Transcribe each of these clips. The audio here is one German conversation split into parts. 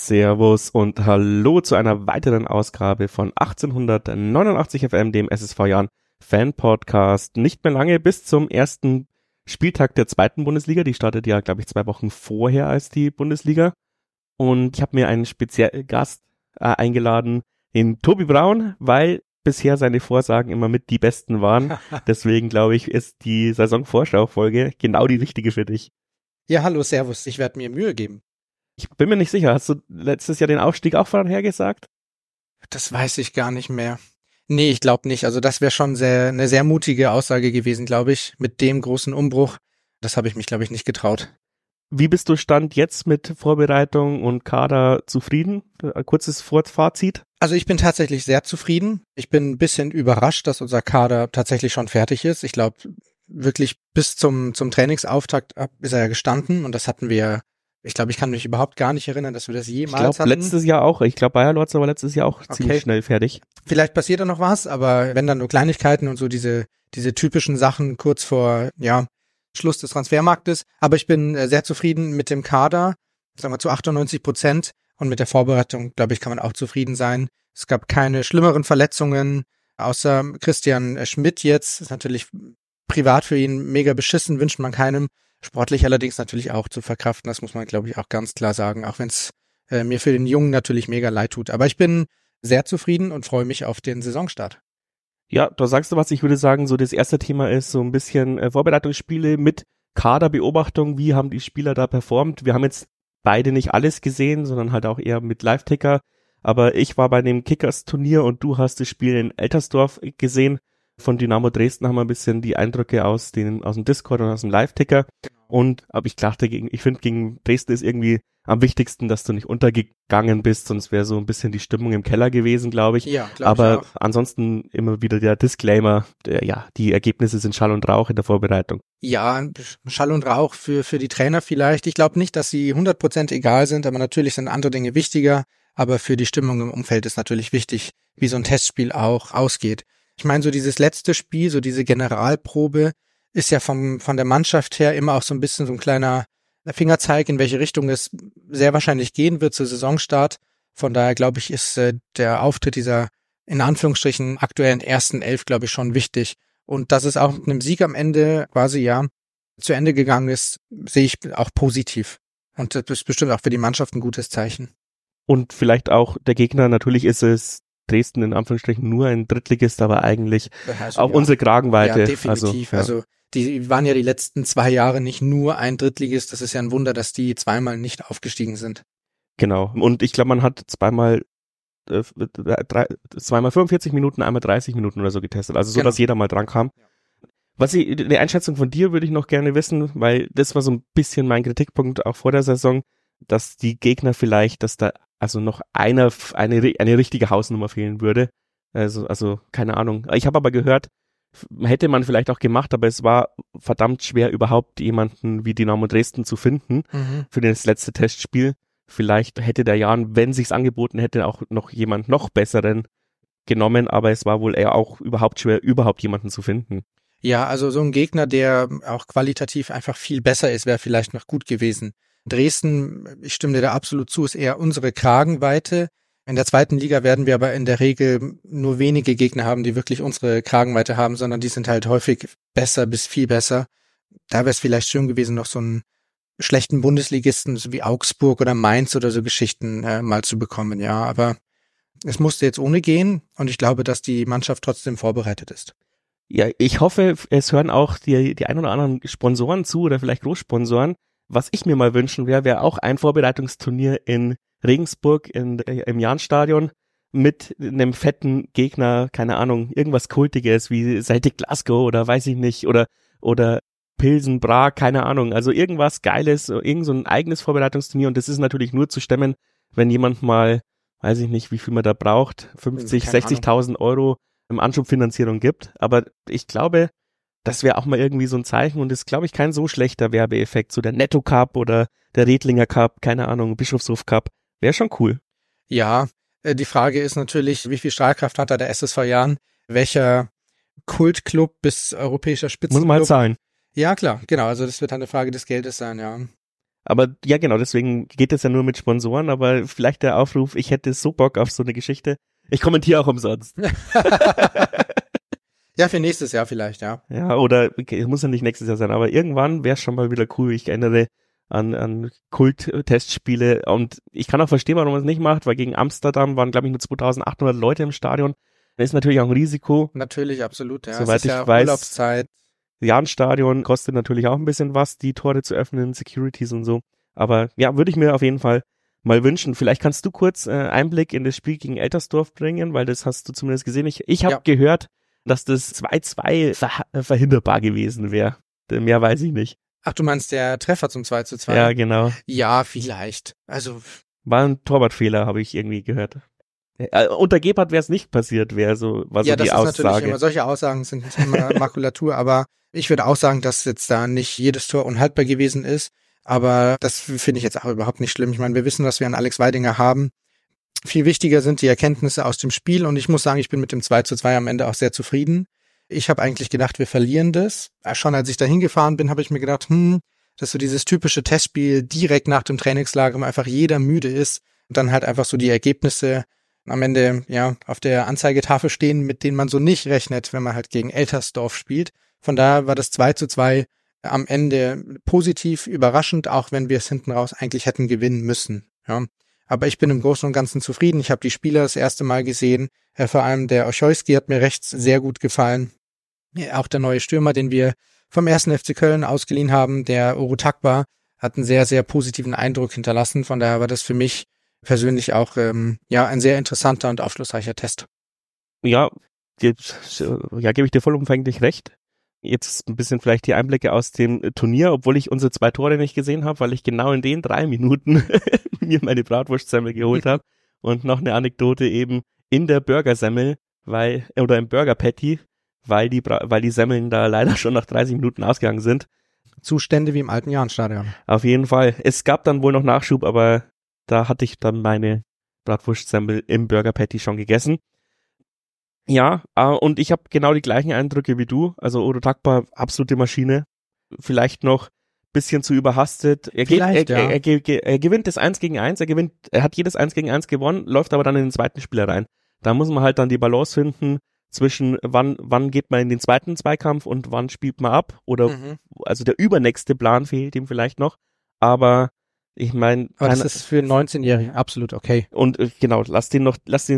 Servus und hallo zu einer weiteren Ausgabe von 1889 FM, dem SSV Jahren Fan-Podcast. Nicht mehr lange bis zum ersten Spieltag der zweiten Bundesliga. Die startet ja, glaube ich, 2 Wochen vorher als die Bundesliga. Und ich habe mir einen speziellen Gast eingeladen, den Tobi Braun, weil bisher seine Vorsagen immer mit die besten waren. Deswegen, glaube ich, ist die Saisonvorschau-Folge genau die richtige für dich. Ja, hallo, servus. Ich werde mir Mühe geben. Ich bin mir nicht sicher. Hast du letztes Jahr den Aufstieg auch vorhergesagt? Das weiß ich gar nicht mehr. Nee, ich glaube nicht. Also das wäre schon eine sehr mutige Aussage gewesen, glaube ich, mit dem großen Umbruch. Das habe ich mich, glaube ich, nicht getraut. Wie bist du Stand jetzt mit Vorbereitung und Kader zufrieden? Ein kurzes Fazit. Also ich bin tatsächlich sehr zufrieden. Ich bin ein bisschen überrascht, dass unser Kader tatsächlich schon fertig ist. Ich glaube, wirklich bis zum Trainingsauftakt ist er ja gestanden und das hatten wir. Ich glaube, ich kann mich überhaupt gar nicht erinnern, dass wir das jemals hatten. Letztes Jahr auch. Ich glaube, Bayer Lorz war letztes Jahr auch ziemlich schnell fertig. Vielleicht passiert da noch was, aber wenn dann nur Kleinigkeiten und so diese typischen Sachen kurz vor, Schluss des Transfermarktes. Aber ich bin sehr zufrieden mit dem Kader, sagen wir zu 98%. Und mit der Vorbereitung, glaube ich, kann man auch zufrieden sein. Es gab keine schlimmeren Verletzungen, außer Christian Schmidt jetzt. Ist natürlich privat für ihn mega beschissen, wünscht man keinem. Sportlich allerdings natürlich auch zu verkraften, das muss man, glaube ich, auch ganz klar sagen, auch wenn es mir für den Jungen natürlich mega leid tut. Aber ich bin sehr zufrieden und freue mich auf den Saisonstart. Ja, da sagst du was. Ich würde sagen, so das erste Thema ist so ein bisschen Vorbereitungsspiele mit Kaderbeobachtung. Wie haben die Spieler da performt? Wir haben jetzt beide nicht alles gesehen, sondern halt auch eher mit Live-Ticker. Aber ich war bei dem Kickers-Turnier und du hast das Spiel in Eltersdorf gesehen. Von Dynamo Dresden haben wir ein bisschen die Eindrücke aus dem Discord und aus dem Live-Ticker. Aber ich dachte, ich finde, gegen Dresden ist irgendwie am wichtigsten, dass du nicht untergegangen bist, sonst wäre so ein bisschen die Stimmung im Keller gewesen, glaube ich. Ja, aber ansonsten immer wieder der Disclaimer, die Ergebnisse sind Schall und Rauch in der Vorbereitung. Ja, Schall und Rauch für die Trainer vielleicht. Ich glaube nicht, dass sie 100% egal sind, aber natürlich sind andere Dinge wichtiger. Aber für die Stimmung im Umfeld ist natürlich wichtig, wie so ein Testspiel auch ausgeht. Ich meine, so dieses letzte Spiel, so diese Generalprobe, ist ja von der Mannschaft her immer auch so ein bisschen so ein kleiner Fingerzeig, in welche Richtung es sehr wahrscheinlich gehen wird zu Saisonstart. Von daher, glaube ich, ist der Auftritt dieser, in Anführungsstrichen, aktuellen ersten 11, glaube ich, schon wichtig. Und dass es auch mit einem Sieg am Ende quasi, zu Ende gegangen ist, sehe ich auch positiv. Und das ist bestimmt auch für die Mannschaft ein gutes Zeichen. Und vielleicht auch der Gegner, natürlich ist es Dresden in Anführungsstrichen nur ein Drittligist, aber eigentlich auch unsere Kragenweite. Ja, definitiv. Also die waren ja die letzten 2 Jahre nicht nur ein Drittligist. Das ist ja ein Wunder, dass die zweimal nicht aufgestiegen sind. Genau. Und ich glaube, man hat zweimal 45 Minuten, einmal 30 Minuten oder so getestet. Also so, dass jeder mal dran kam. Eine Einschätzung von dir würde ich noch gerne wissen, weil das war so ein bisschen mein Kritikpunkt auch vor der Saison, dass die Gegner vielleicht, dass da also noch eine richtige Hausnummer fehlen würde. Also keine Ahnung. Ich habe aber gehört, hätte man vielleicht auch gemacht, aber es war verdammt schwer, überhaupt jemanden wie Dynamo Dresden zu finden für das letzte Testspiel. Vielleicht hätte der Jan, wenn sich's angeboten hätte, auch noch jemand noch besseren genommen, aber es war wohl eher auch überhaupt schwer, überhaupt jemanden zu finden. Ja, also so ein Gegner, der auch qualitativ einfach viel besser ist, wäre vielleicht noch gut gewesen. Dresden, ich stimme dir da absolut zu, ist eher unsere Kragenweite. In der zweiten Liga werden wir aber in der Regel nur wenige Gegner haben, die wirklich unsere Kragenweite haben, sondern die sind halt häufig besser bis viel besser. Da wäre es vielleicht schön gewesen, noch so einen schlechten Bundesligisten so wie Augsburg oder Mainz oder so Geschichten mal zu bekommen, ja. Aber es musste jetzt ohne gehen und ich glaube, dass die Mannschaft trotzdem vorbereitet ist. Ja, ich hoffe, es hören auch die ein oder anderen Sponsoren zu oder vielleicht Großsponsoren. Was ich mir mal wünschen wäre auch ein Vorbereitungsturnier in Regensburg im Jahnstadion mit einem fetten Gegner, keine Ahnung, irgendwas Kultiges wie Celtic Glasgow oder weiß ich nicht, oder Pilsen, Prag, keine Ahnung, also irgendwas Geiles, irgend so ein eigenes Vorbereitungsturnier und das ist natürlich nur zu stemmen, wenn jemand mal, weiß ich nicht, wie viel man da braucht, 50, 60.000 Euro im Anschubfinanzierung gibt, aber ich glaube, das wäre auch mal irgendwie so ein Zeichen und ist, glaube ich, kein so schlechter Werbeeffekt. So der Netto Cup oder der Redlinger Cup, keine Ahnung, Bischofshof Cup, wäre schon cool. Ja, die Frage ist natürlich, wie viel Strahlkraft hat da der SSV Jahn? Welcher Kultclub bis europäischer Spitzenclub? Muss man halt zahlen. Ja, klar, genau. Also das wird eine Frage des Geldes sein, ja. Aber ja, genau, deswegen geht es ja nur mit Sponsoren, aber vielleicht der Aufruf, ich hätte so Bock auf so eine Geschichte. Ich kommentiere auch umsonst. Ja, für nächstes Jahr vielleicht, ja. Ja, oder es muss ja nicht nächstes Jahr sein, aber irgendwann wäre es schon mal wieder cool. Ich erinnere an Kult-Testspiele und ich kann auch verstehen, warum man es nicht macht, weil gegen Amsterdam waren, glaube ich, nur 2800 Leute im Stadion. Das ist natürlich auch ein Risiko. Natürlich, absolut, ja. Soweit es ist ich ja weiß, Urlaubszeit. Jahnstadion kostet natürlich auch ein bisschen was, die Tore zu öffnen, Securities und so. Aber ja, würde ich mir auf jeden Fall mal wünschen. Vielleicht kannst du kurz Einblick in das Spiel gegen Eltersdorf bringen, weil das hast du zumindest gesehen. Ich habe gehört, dass das 2-2 verhinderbar gewesen wäre. Mehr weiß ich nicht. Ach, du meinst der Treffer zum 2:2? Ja, genau. Ja, vielleicht. Also war ein Torwartfehler, habe ich irgendwie gehört. Unter Gebhardt wäre es nicht passiert, war so die Aussage. Ja, das ist natürlich immer, solche Aussagen sind immer Makulatur, aber ich würde auch sagen, dass jetzt da nicht jedes Tor unhaltbar gewesen ist, aber das finde ich jetzt auch überhaupt nicht schlimm. Ich meine, wir wissen, was wir an Alex Weidinger haben. Viel wichtiger sind die Erkenntnisse aus dem Spiel und ich muss sagen, ich bin mit dem 2:2 am Ende auch sehr zufrieden. Ich habe eigentlich gedacht, wir verlieren das. Schon als ich da hingefahren bin, habe ich mir gedacht, das ist so dieses typische Testspiel direkt nach dem Trainingslager, wo einfach jeder müde ist und dann halt einfach so die Ergebnisse am Ende ja auf der Anzeigetafel stehen, mit denen man so nicht rechnet, wenn man halt gegen Eltersdorf spielt. Von daher war das 2:2 am Ende positiv überraschend, auch wenn wir es hinten raus eigentlich hätten gewinnen müssen. Ja. Aber ich bin im Großen und Ganzen zufrieden. Ich habe die Spieler das erste Mal gesehen. Vor allem der Olszewski hat mir rechts sehr gut gefallen. Auch der neue Stürmer, den wir vom 1. FC Köln ausgeliehen haben, der Orotakba, hat einen sehr, sehr positiven Eindruck hinterlassen. Von daher war das für mich persönlich auch ein sehr interessanter und aufschlussreicher Test. Ja, gebe ich dir vollumfänglich recht. Jetzt ein bisschen vielleicht die Einblicke aus dem Turnier, obwohl ich unsere 2 Tore nicht gesehen habe, weil ich genau in den 3 Minuten mir meine Bratwurstsemmel geholt habe. Und noch eine Anekdote eben in der Burgersemmel, oder im Burger Patty, weil die Semmeln da leider schon nach 30 Minuten ausgegangen sind. Zustände wie im alten Jahnstadion. Auf jeden Fall. Es gab dann wohl noch Nachschub, aber da hatte ich dann meine Bratwurstsemmel im Burger Patty schon gegessen. Ja, und ich habe genau die gleichen Eindrücke wie du. Also Orotakba, absolute Maschine. Vielleicht noch bisschen zu überhastet. Er gewinnt das 1-gegen-1, er hat jedes 1-gegen-1 gewonnen, läuft aber dann in den zweiten Spieler rein. Da muss man halt dann die Balance finden zwischen wann geht man in den zweiten Zweikampf und wann spielt man ab. Oder also der übernächste Plan fehlt ihm vielleicht noch. Aber ich meine, das ist für einen 19-Jährigen absolut okay. Und genau, lass den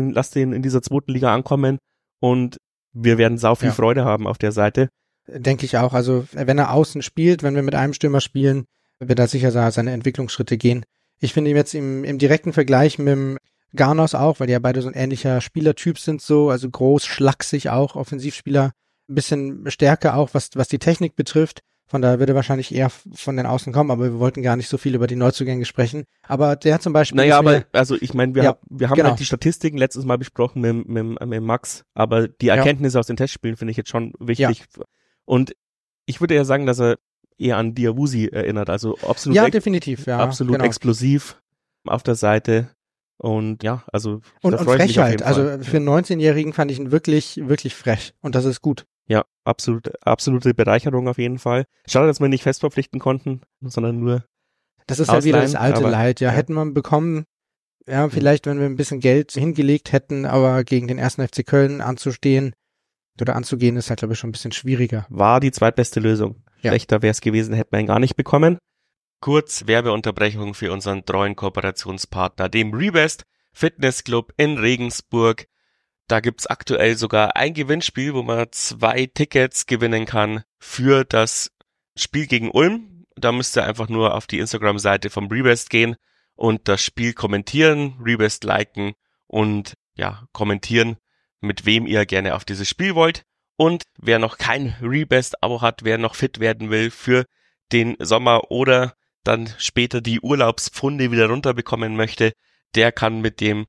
in dieser zweiten Liga ankommen und wir werden sau viel Freude haben auf der Seite. Denke ich auch. Also wenn er außen spielt, wenn wir mit einem Stürmer spielen, wird er sicher seine Entwicklungsschritte gehen. Ich finde ihn jetzt im direkten Vergleich mit dem Garnos auch, weil die ja beide so ein ähnlicher Spielertyp sind, so, also groß, schlaksig auch, Offensivspieler, ein bisschen stärker auch, was die Technik betrifft. Von daher würde er wahrscheinlich eher von den Außen kommen, aber wir wollten gar nicht so viel über die Neuzugänge sprechen. Aber der hat zum Beispiel... Naja, aber also ich meine, wir haben halt die Statistiken letztes Mal besprochen mit Max, aber die Erkenntnisse aus den Testspielen finde ich jetzt schon wichtig. Ja. Und ich würde ja sagen, dass er eher an Diawusi erinnert, also absolut, definitiv, absolut explosiv auf der Seite. Und ja, also und frech halt. Also für einen 19-Jährigen fand ich ihn wirklich, wirklich frech. Und das ist gut. Ja, absolute Bereicherung auf jeden Fall. Schade, dass wir ihn nicht fest verpflichten konnten, sondern nur das ist halt wieder das alte Leid. Ja, hätten wir bekommen, vielleicht, wenn wir ein bisschen Geld hingelegt hätten, aber gegen den 1. FC Köln anzugehen, ist halt, glaube ich, schon ein bisschen schwieriger. War die zweitbeste Lösung. Schlechter wäre es gewesen, hätten wir ihn gar nicht bekommen. Kurz Werbeunterbrechung für unseren treuen Kooperationspartner, dem Rebest Fitnessclub in Regensburg. Da gibt's aktuell sogar ein Gewinnspiel, wo man 2 Tickets gewinnen kann für das Spiel gegen Ulm. Da müsst ihr einfach nur auf die Instagram-Seite vom Rebest gehen und das Spiel kommentieren, Rebest liken und kommentieren, mit wem ihr gerne auf dieses Spiel wollt. Und wer noch kein Rebest-Abo hat, wer noch fit werden will für den Sommer oder dann später die Urlaubspfunde wieder runterbekommen möchte, der kann mit dem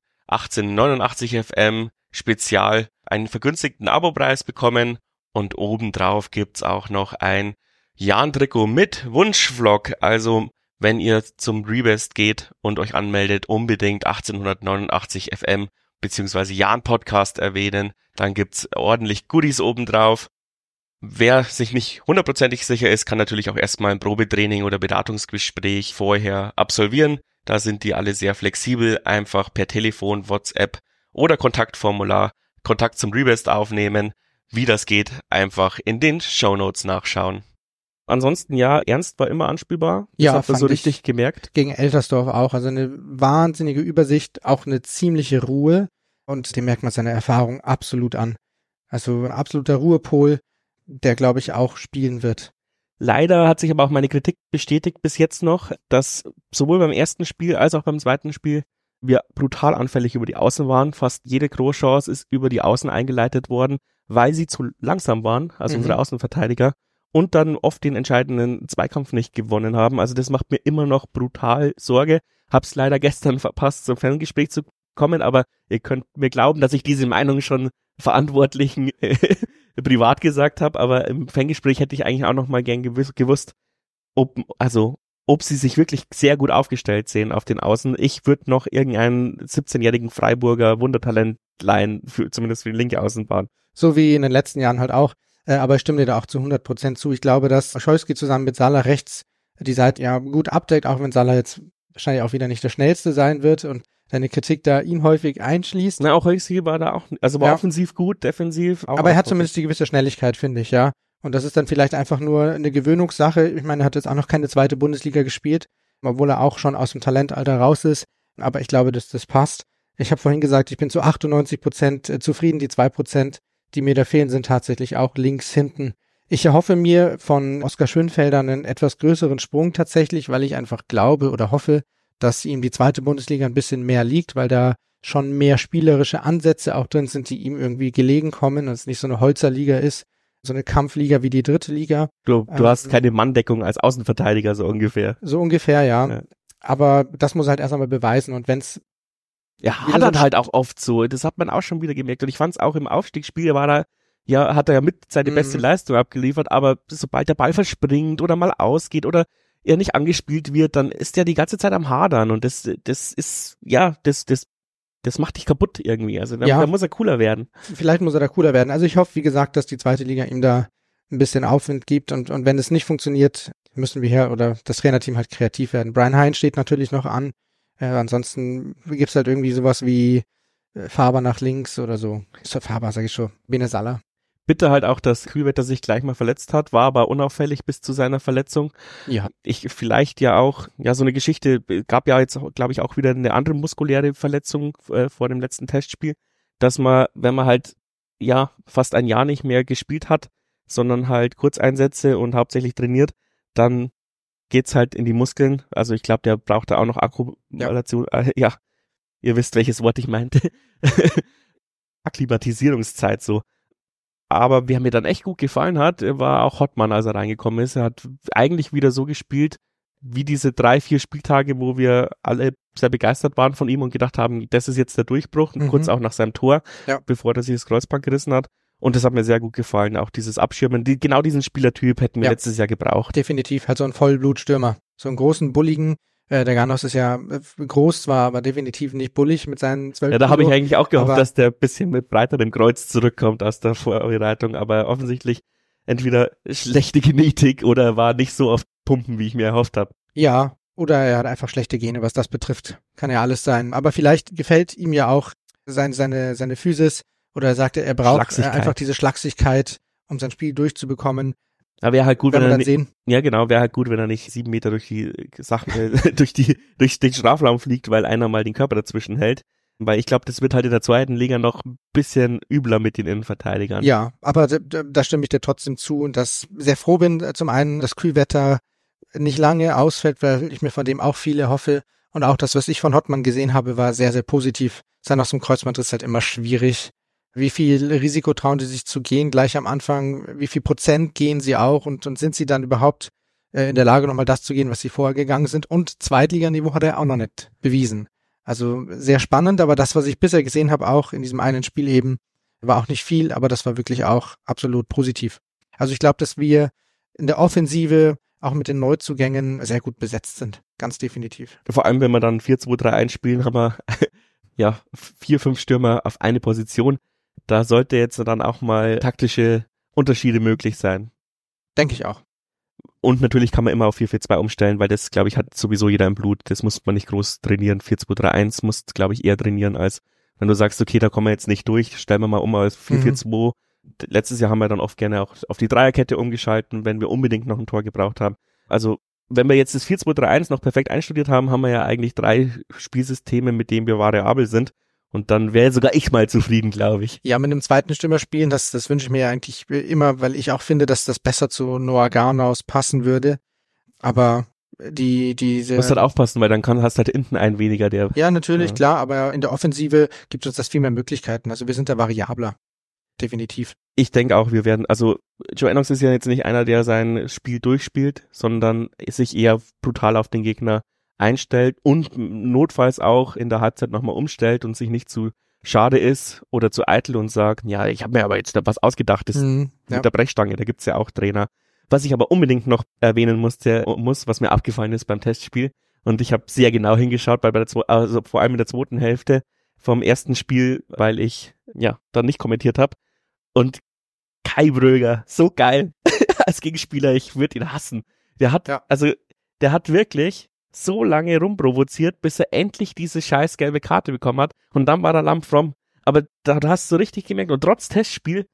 1889 FM Spezial einen vergünstigten Abopreis bekommen und obendrauf gibt's auch noch ein Jahn-Trikot mit Wunschvlog. Also wenn ihr zum Rebest geht und euch anmeldet, unbedingt 1889 FM bzw. Jahn Podcast erwähnen, dann gibt's ordentlich Goodies obendrauf. Wer sich nicht hundertprozentig sicher ist, kann natürlich auch erstmal ein Probetraining oder Beratungsgespräch vorher absolvieren. Da sind die alle sehr flexibel, einfach per Telefon, WhatsApp oder Kontaktformular Kontakt zum Rebest aufnehmen. Wie das geht, einfach in den Shownotes nachschauen. Ansonsten ja, Ernst war immer anspielbar. Das Ja, hat man so fand richtig ich gemerkt. gegen Eltersdorf auch. Also eine wahnsinnige Übersicht, auch eine ziemliche Ruhe. Und dem merkt man seine Erfahrung absolut an. Also ein absoluter Ruhepol, der, glaube ich, auch spielen wird. Leider hat sich aber auch meine Kritik bestätigt bis jetzt noch, dass sowohl beim ersten Spiel als auch beim zweiten Spiel wir brutal anfällig über die Außen waren. Fast jede Großchance ist über die Außen eingeleitet worden, weil sie zu langsam waren, also unsere Außenverteidiger, und dann oft den entscheidenden Zweikampf nicht gewonnen haben. Also das macht mir immer noch brutal Sorge. Hab's leider gestern verpasst, zum Ferngespräch zu kommen, aber ihr könnt mir glauben, dass ich diese Meinung schon Verantwortlichen privat gesagt habe, aber im Fangespräch hätte ich eigentlich auch noch mal gern gewusst, ob sie sich wirklich sehr gut aufgestellt sehen auf den Außen. Ich würde noch irgendeinen 17-jährigen Freiburger Wundertalent leihen, zumindest für die linke Außenbahn. So wie in den letzten Jahren halt auch. Aber ich stimme dir da auch zu 100% zu. Ich glaube, dass Scholski zusammen mit Salah rechts die Seite ja gut abdeckt, auch wenn Salah jetzt wahrscheinlich auch wieder nicht der Schnellste sein wird und deine Kritik da ihn häufig einschließt. Na, auch Holzki war da auch, also war offensiv gut, defensiv auch. Aber er hat zumindest die gewisse Schnelligkeit, finde ich, ja. Und das ist dann vielleicht einfach nur eine Gewöhnungssache. Ich meine, er hat jetzt auch noch keine zweite Bundesliga gespielt, obwohl er auch schon aus dem Talentalter raus ist. Aber ich glaube, dass das passt. Ich habe vorhin gesagt, ich bin zu 98% zufrieden. Die 2%, die mir da fehlen, sind tatsächlich auch links hinten. Ich erhoffe mir von Oskar Schönfelder einen etwas größeren Sprung tatsächlich, weil ich einfach glaube oder hoffe, dass ihm die zweite Bundesliga ein bisschen mehr liegt, weil da schon mehr spielerische Ansätze auch drin sind, die ihm irgendwie gelegen kommen und es nicht so eine Holzerliga ist, so eine Kampfliga wie die dritte Liga. Du hast keine Manndeckung als Außenverteidiger, so ungefähr. So ungefähr, ja. Aber das muss er halt erst einmal beweisen und wenn's hadert halt auch oft so, das hat man auch schon wieder gemerkt und ich fand es auch im Aufstiegsspiel hat er ja mit seine beste Leistung abgeliefert, aber sobald der Ball verspringt oder mal ausgeht oder er nicht angespielt wird, dann ist er die ganze Zeit am Hadern und das macht dich kaputt irgendwie. Also da muss er cooler werden. Vielleicht muss er da cooler werden. Also ich hoffe, wie gesagt, dass die zweite Liga ihm da ein bisschen Aufwind gibt und wenn es nicht funktioniert, müssen wir oder das Trainerteam halt kreativ werden. Brian Hein steht natürlich noch an. Ansonsten gibt's halt irgendwie sowas wie Faber nach links oder so. Faber, sag ich schon. Bene Salah. Bitte halt auch, dass Kühlwetter sich gleich mal verletzt hat, war aber unauffällig bis zu seiner Verletzung. Ja. Ich vielleicht ja auch, so eine Geschichte, gab ja jetzt, glaube ich, auch wieder eine andere muskuläre Verletzung vor dem letzten Testspiel, dass man, wenn man halt, fast ein Jahr nicht mehr gespielt hat, sondern halt Kurzeinsätze und hauptsächlich trainiert, dann geht's halt in die Muskeln. Also ich glaube, der braucht da auch noch Akkumulation. Ihr wisst, welches Wort ich meinte. Akklimatisierungszeit so. Aber wer mir dann echt gut gefallen hat, war auch Hottmann, als er reingekommen ist. Er hat eigentlich wieder so gespielt, wie diese 3-4 Spieltage, wo wir alle sehr begeistert waren von ihm und gedacht haben, das ist jetzt der Durchbruch, kurz auch nach seinem Tor, bevor er sich das Kreuzband gerissen hat. Und das hat mir sehr gut gefallen, auch dieses Abschirmen. Genau diesen Spielertyp hätten wir letztes Jahr gebraucht. Definitiv, halt so ein Vollblutstürmer. So einen großen, bulligen. Der Ganos ist ja groß zwar, aber definitiv nicht bullig mit seinen 12 Kilo. Da habe ich eigentlich auch gehofft, dass der ein bisschen mit breiterem Kreuz zurückkommt aus der Vorbereitung, aber offensichtlich entweder schlechte Genetik oder war nicht so auf Pumpen, wie ich mir erhofft habe. Ja, oder er hat einfach schlechte Gene, was das betrifft. Kann ja alles sein. Aber vielleicht gefällt ihm ja auch seine Physis oder er sagte, er braucht einfach diese Schlagsigkeit, um sein Spiel durchzubekommen. Aber wäre halt gut, wenn er nicht, wäre halt gut, wenn er nicht 7 Meter durch die Sachen, durch den Strafraum fliegt, weil einer mal den Körper dazwischen hält. Weil ich glaube, das wird halt in der zweiten Liga noch ein bisschen übler mit den Innenverteidigern. Ja, aber da stimme ich dir trotzdem zu und dass sehr froh bin, zum einen, dass Kühlwetter nicht lange ausfällt, weil ich mir von dem auch viel erhoffe. Und auch das, was ich von Hottmann gesehen habe, war sehr, sehr positiv. Sein aus dem Kreuzbandriss ist halt immer schwierig. Wie viel Risiko trauen die sich zu gehen gleich am Anfang? Wie viel Prozent gehen sie auch? Und sind sie dann überhaupt in der Lage, nochmal das zu gehen, was sie vorher gegangen sind? Und Zweitliganiveau hat er auch noch nicht bewiesen. Also sehr spannend, aber das, was ich bisher gesehen habe, auch in diesem einen Spiel eben, war auch nicht viel, aber das war wirklich auch absolut positiv. Also ich glaube, dass wir in der Offensive auch mit den Neuzugängen sehr gut besetzt sind. Ganz definitiv. Vor allem, wenn wir dann 4-2-3-1 spielen, haben wir 4, 5 Stürmer auf eine Position. Da sollte jetzt dann auch mal taktische Unterschiede möglich sein. Denke ich auch. Und natürlich kann man immer auf 4-4-2 umstellen, weil das, glaube ich, hat sowieso jeder im Blut. Das muss man nicht groß trainieren. 4-2-3-1 musst, glaube ich, eher trainieren, als wenn du sagst, okay, da kommen wir jetzt nicht durch, stellen wir mal um als 4-4-2. Letztes Jahr haben wir dann oft gerne auch auf die Dreierkette umgeschalten, wenn wir unbedingt noch ein Tor gebraucht haben. Also wenn wir jetzt das 4-2-3-1 noch perfekt einstudiert haben, haben wir ja eigentlich 3 Spielsysteme, mit denen wir variabel sind. Und dann wäre sogar ich mal zufrieden, glaube ich. Ja, mit einem zweiten Stürmer spielen, das wünsche ich mir ja eigentlich immer, weil ich auch finde, dass das besser zu Noah Garnaus passen würde. Aber diese... Du musst halt aufpassen, weil dann hast halt hinten einen weniger, der... Ja, natürlich, klar, aber in der Offensive gibt uns das viel mehr Möglichkeiten. Also wir sind da variabler. Definitiv. Ich denke auch, wir werden, also Joe Ennox ist ja jetzt nicht einer, der sein Spiel durchspielt, sondern sich eher brutal auf den Gegner einstellt und notfalls auch in der Halbzeit nochmal umstellt und sich nicht zu schade ist oder zu eitel und sagt, ja, ich habe mir aber jetzt was ausgedacht, das mit der Brechstange, da gibt's ja auch Trainer. Was ich aber unbedingt noch erwähnen muss, was mir aufgefallen ist beim Testspiel, und ich habe sehr genau hingeschaut, weil also vor allem in der zweiten Hälfte vom ersten Spiel, weil ich ja dann nicht kommentiert habe, und Kai Bröger, so geil als Gegenspieler, ich würde ihn hassen. Der hat wirklich so lange rumprovoziert, bis er endlich diese scheiß gelbe Karte bekommen hat, und dann war er Lamp from. Aber da hast du richtig gemerkt, und trotz Testspiel,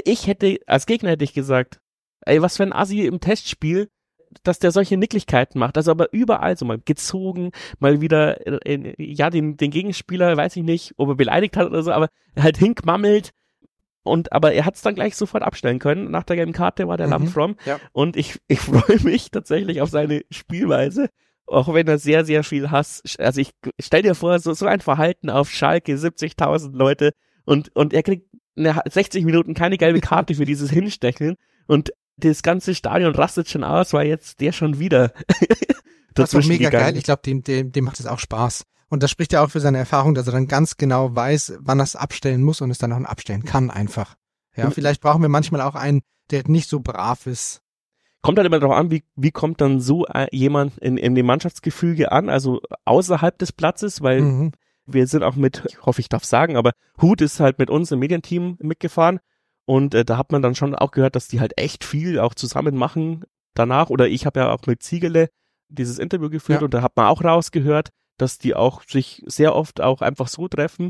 als Gegner hätte ich gesagt, ey, was für ein Assi im Testspiel, dass der solche Nicklichkeiten macht, also aber überall so mal gezogen, mal wieder, den Gegenspieler, weiß ich nicht, ob er beleidigt hat oder so, aber halt hinkmammelt. Aber er hat es dann gleich sofort abstellen können. Nach der gelben Karte war der Lamp from. Ja. Und ich freue mich tatsächlich auf seine Spielweise, auch wenn er sehr, sehr viel Hass. Also ich stell dir vor, so ein Verhalten auf Schalke, 70.000 Leute, und er kriegt 60 Minuten keine gelbe Karte für dieses Hinstecheln, und das ganze Stadion rastet schon aus, weil jetzt der schon wieder das ist mega geil. Ich glaube, dem macht es auch Spaß. Und das spricht ja auch für seine Erfahrung, dass er dann ganz genau weiß, wann er es abstellen muss und es dann auch abstellen kann einfach. Ja, vielleicht brauchen wir manchmal auch einen, der nicht so brav ist. Kommt halt immer darauf an, wie kommt dann so jemand in dem Mannschaftsgefüge an, also außerhalb des Platzes, weil wir sind auch ich hoffe, ich darf sagen, aber Huth ist halt mit uns im Medienteam mitgefahren, und da hat man dann schon auch gehört, dass die halt echt viel auch zusammen machen danach, oder ich habe ja auch mit Ziegele dieses Interview geführt, und da hat man auch rausgehört, dass die auch sich sehr oft auch einfach so treffen.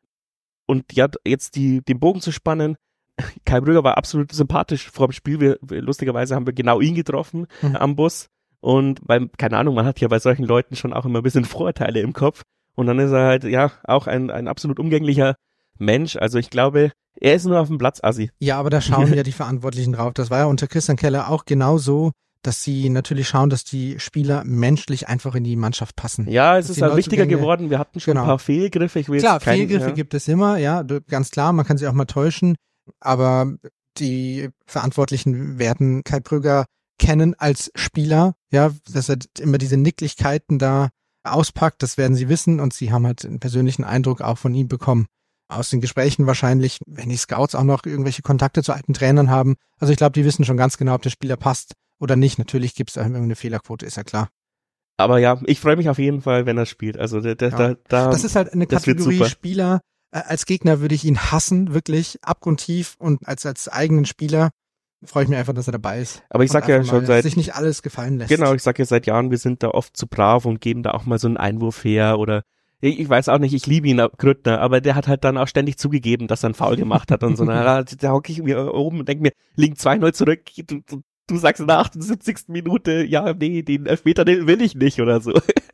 Und ja, jetzt den Bogen zu spannen, Kai Brügger war absolut sympathisch vor dem Spiel. Lustigerweise haben wir genau ihn getroffen am Bus. Und keine Ahnung, man hat ja bei solchen Leuten schon auch immer ein bisschen Vorurteile im Kopf. Und dann ist er halt, ja, auch ein absolut umgänglicher Mensch. Also ich glaube, er ist nur auf dem Platz Assi. Ja, aber da schauen ja die Verantwortlichen drauf. Das war ja unter Christian Keller auch genauso, dass sie natürlich schauen, dass die Spieler menschlich einfach in die Mannschaft passen. Ja, es ist halt wichtiger geworden. Wir hatten schon ein paar Fehlgriffe. Fehlgriffe gibt es immer, ja, ganz klar. Man kann sich auch mal täuschen. Aber die Verantwortlichen werden Kai Brügger kennen als Spieler. Ja, dass er immer diese Nicklichkeiten da auspackt, das werden sie wissen. Und sie haben halt einen persönlichen Eindruck auch von ihm bekommen. Aus den Gesprächen wahrscheinlich, wenn die Scouts auch noch irgendwelche Kontakte zu alten Trainern haben. Also ich glaube, die wissen schon ganz genau, ob der Spieler passt oder nicht. Natürlich gibt es da irgendeine Fehlerquote, ist ja klar. Aber ja, ich freue mich auf jeden Fall, wenn er spielt. Also das ist halt eine Kategorie Spieler. Als Gegner würde ich ihn hassen, wirklich abgrundtief, und als eigenen Spieler freue ich mich einfach, dass er dabei ist. Aber ich sag ja schon sich nicht alles gefallen lässt. Genau, ich sag ja seit Jahren, wir sind da oft zu brav und geben da auch mal so einen Einwurf her, oder ich weiß auch nicht, ich liebe ihn, Grüttner, aber der hat halt dann auch ständig zugegeben, dass er einen Foul gemacht hat und so. Da hocke ich mir oben und denke mir, liegen 2-0 zurück, du sagst in der 78. Minute, ja, nee, den Elfmeter den will ich nicht oder so.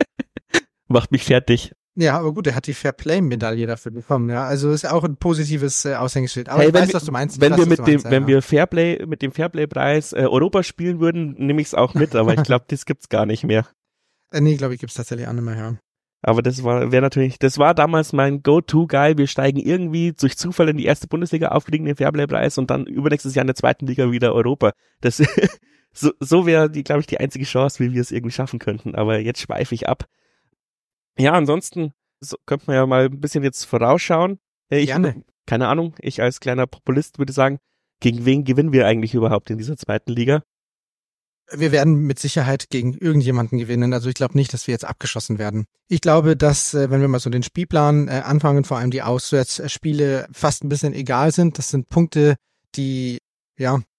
Macht mich fertig. Ja, aber gut, er hat die Fairplay-Medaille dafür bekommen, ja. Also ist auch ein positives Aushängeschild. Aber ich weiß, was du meinst. Wenn wir mit dem Fairplay-Preis Europa spielen würden, nehme ich es auch mit, aber ich glaube, das gibt's gar nicht mehr. Nee, glaube ich, gibt's tatsächlich auch nicht mehr, ja. Aber das war damals mein Go-To-Guy. Wir steigen irgendwie durch Zufall in die erste Bundesliga auf, kriegen den Fairplay-Preis und dann übernächstes Jahr in der zweiten Liga wieder Europa. Das, so wäre glaube ich, die einzige Chance, wie wir es irgendwie schaffen könnten. Aber jetzt schweife ich ab. Ja, ansonsten könnte man ja mal ein bisschen jetzt vorausschauen. Gerne. Keine Ahnung, ich als kleiner Populist würde sagen, gegen wen gewinnen wir eigentlich überhaupt in dieser zweiten Liga? Wir werden mit Sicherheit gegen irgendjemanden gewinnen. Also ich glaube nicht, dass wir jetzt abgeschossen werden. Ich glaube, dass, wenn wir mal so den Spielplan anfangen, vor allem die Auswärtsspiele fast ein bisschen egal sind. Das sind Punkte, die, ja,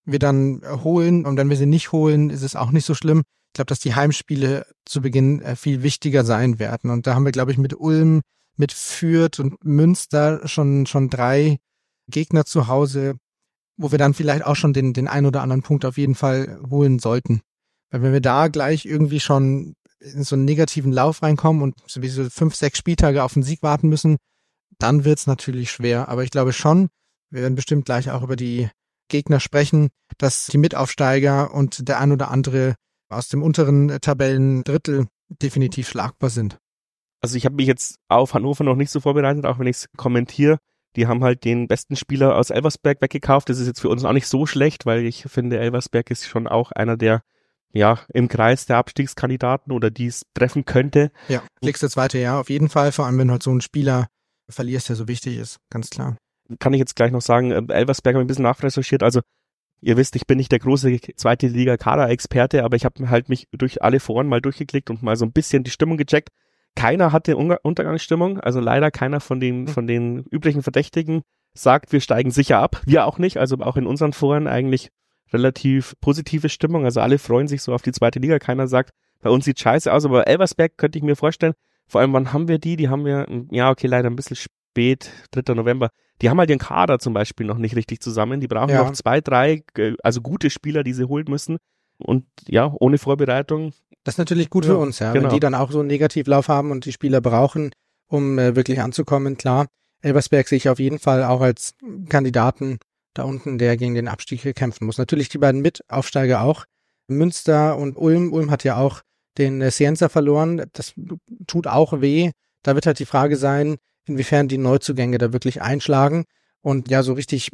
wir dann holen und wenn wir sie nicht holen, ist es auch nicht so schlimm. Ich glaube, dass die Heimspiele zu Beginn viel wichtiger sein werden. Und da haben wir, glaube ich, mit Ulm, mit Fürth und Münster schon 3 Gegner zu Hause, wo wir dann vielleicht auch schon den ein oder anderen Punkt auf jeden Fall holen sollten. Weil wenn wir da gleich irgendwie schon in so einen negativen Lauf reinkommen und sowieso 5, 6 Spieltage auf den Sieg warten müssen, dann wird's natürlich schwer. Aber ich glaube schon, wir werden bestimmt gleich auch über die Gegner sprechen, dass die Mitaufsteiger und der ein oder andere aus dem unteren Tabellendrittel definitiv schlagbar sind. Also ich habe mich jetzt auf Hannover noch nicht so vorbereitet, auch wenn ich es kommentiere. Die haben halt den besten Spieler aus Elversberg weggekauft. Das ist jetzt für uns auch nicht so schlecht, weil ich finde, Elversberg ist schon auch einer der, ja, im Kreis der Abstiegskandidaten oder die es treffen könnte. Ja, nächste zweite Jahr auf jeden Fall, vor allem wenn du halt so einen Spieler verlierst, der so wichtig ist, ganz klar. Kann ich jetzt gleich noch sagen, Elversberg habe ich ein bisschen nachrecherchiert, also ihr wisst, ich bin nicht der große zweite Liga-Kader-Experte, aber ich habe halt mich durch alle Foren mal durchgeklickt und mal so ein bisschen die Stimmung gecheckt. Keiner hatte Untergangsstimmung, also leider keiner von den üblichen Verdächtigen sagt, wir steigen sicher ab. Wir auch nicht, also auch in unseren Foren eigentlich relativ positive Stimmung, also alle freuen sich so auf die zweite Liga. Keiner sagt, bei uns sieht scheiße aus, aber Elversberg könnte ich mir vorstellen, vor allem wann haben wir die? Die haben wir, ja okay, leider ein bisschen spät, 3. November. Die haben halt den Kader zum Beispiel noch nicht richtig zusammen. Die brauchen noch 2, 3, also gute Spieler, die sie holen müssen. Und ja, ohne Vorbereitung. Das ist natürlich gut für uns, ja. Genau. Wenn die dann auch so einen Negativlauf haben und die Spieler brauchen, um wirklich anzukommen, klar. Elversberg sehe ich auf jeden Fall auch als Kandidaten da unten, der gegen den Abstieg kämpfen muss. Natürlich die beiden Mitaufsteiger auch. Münster und Ulm. Ulm hat ja auch den Cienza verloren. Das tut auch weh. Da wird halt die Frage sein, inwiefern die Neuzugänge da wirklich einschlagen. Und ja, so richtig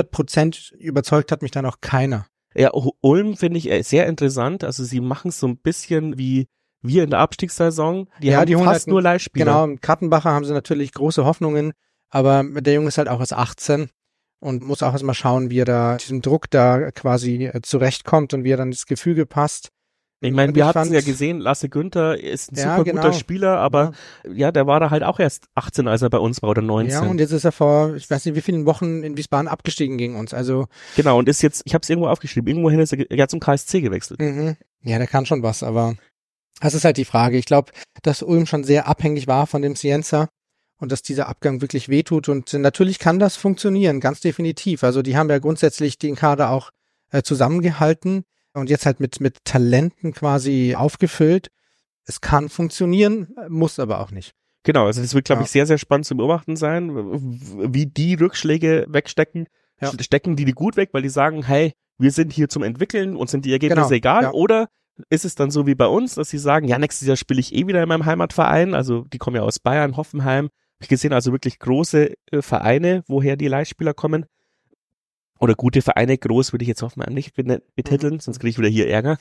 100% überzeugt hat mich da noch keiner. Ja, Ulm finde ich sehr interessant. Also sie machen es so ein bisschen wie wir in der Abstiegssaison. Die haben fast nur Leihspieler. Genau, im Kattenbacher haben sie natürlich große Hoffnungen, aber der Junge ist halt auch erst 18 und muss auch erstmal schauen, wie er da diesem Druck da quasi zurechtkommt und wie er dann das Gefüge passt. Ich meine, wir hatten es ja gesehen, Lasse Günther ist ein super guter Spieler, aber ja, der war da halt auch erst 18, als er bei uns war, oder 19. Ja, und jetzt ist er vor, ich weiß nicht, wie vielen Wochen in Wiesbaden abgestiegen gegen uns. Also genau, und ist jetzt, ich habe es irgendwo aufgeschrieben, irgendwohin ist er ja zum KSC gewechselt. Mhm. Ja, der kann schon was, aber das ist halt die Frage. Ich glaube, dass Ulm schon sehr abhängig war von dem Cienza und dass dieser Abgang wirklich wehtut. Und natürlich kann das funktionieren, ganz definitiv. Also die haben ja grundsätzlich den Kader auch zusammengehalten. Und jetzt halt mit Talenten quasi aufgefüllt. Es kann funktionieren, muss aber auch nicht. Genau, also das wird, glaube ich, sehr, sehr spannend zu beobachten sein, wie die Rückschläge wegstecken. Stecken die gut weg, weil die sagen, hey, wir sind hier zum Entwickeln, uns sind die Ergebnisse egal. Ja. Oder ist es dann so wie bei uns, dass sie sagen, ja, nächstes Jahr spiele ich wieder in meinem Heimatverein. Also die kommen ja aus Bayern, Hoffenheim. Ich gesehen, also wirklich große Vereine, woher die Leihspieler kommen. Oder gute Vereine, groß würde ich jetzt Hoffenheim nicht betiteln, sonst kriege ich wieder hier Ärger.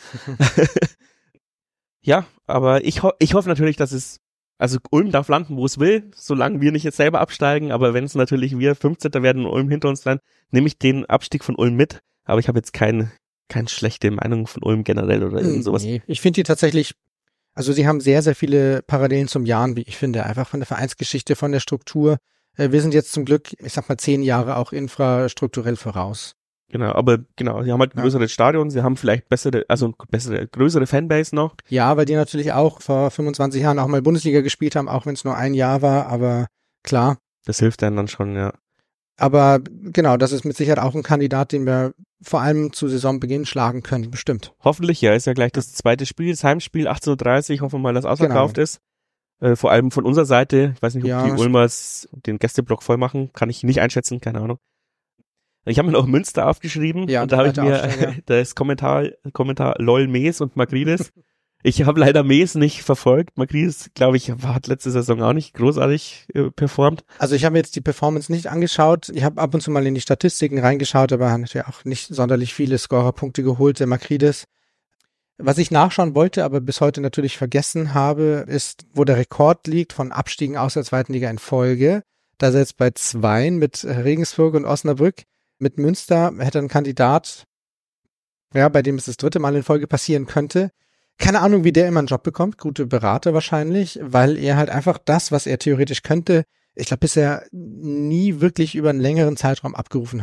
Ja, aber ich hoffe natürlich, dass es, also Ulm darf landen, wo es will, solange wir nicht jetzt selber absteigen, aber wenn es natürlich wir 15. werden und Ulm hinter uns dann, nehme ich den Abstieg von Ulm mit, aber ich habe jetzt keine schlechte Meinung von Ulm generell oder irgend sowas. Nee, ich finde die tatsächlich, also sie haben sehr, sehr viele Parallelen zum Jahren, wie ich finde, einfach von der Vereinsgeschichte, von der Struktur. Wir sind jetzt zum Glück, ich sag mal, 10 Jahre auch infrastrukturell voraus. Genau, aber genau, sie haben halt ein größeres Stadion, sie haben vielleicht größere Fanbase noch. Ja, weil die natürlich auch vor 25 Jahren auch mal Bundesliga gespielt haben, auch wenn es nur ein Jahr war, aber klar. Das hilft dann schon, ja. Aber genau, das ist mit Sicherheit auch ein Kandidat, den wir vor allem zu Saisonbeginn schlagen können, bestimmt. Hoffentlich, ja, ist ja gleich das zweite Spiel, das Heimspiel, 18:30 Uhr, hoffen wir mal, dass ausverkauft ist. Vor allem von unserer Seite, ich weiß nicht, ob die Ulmers den Gästeblock voll machen, kann ich nicht einschätzen, keine Ahnung. Ich habe mir noch Münster aufgeschrieben und da habe ich mir das Kommentar LOL Mees und Magrides. Ich habe leider Mees nicht verfolgt. Magrides, glaube ich, hat letzte Saison auch nicht großartig performt. Also ich habe jetzt die Performance nicht angeschaut. Ich habe ab und zu mal in die Statistiken reingeschaut, aber hat ja auch nicht sonderlich viele Scorerpunkte geholt, der Magrides. Was ich nachschauen wollte, aber bis heute natürlich vergessen habe, ist, wo der Rekord liegt von Abstiegen aus der zweiten Liga in Folge. Da ist er jetzt bei 2 mit Regensburg und Osnabrück. Mit Münster hätte ein Kandidat, ja, bei dem es das 3. Mal in Folge passieren könnte. Keine Ahnung, wie der immer einen Job bekommt. Gute Berater wahrscheinlich, weil er halt einfach das, was er theoretisch könnte, ich glaube, bisher nie wirklich über einen längeren Zeitraum abgerufen hat.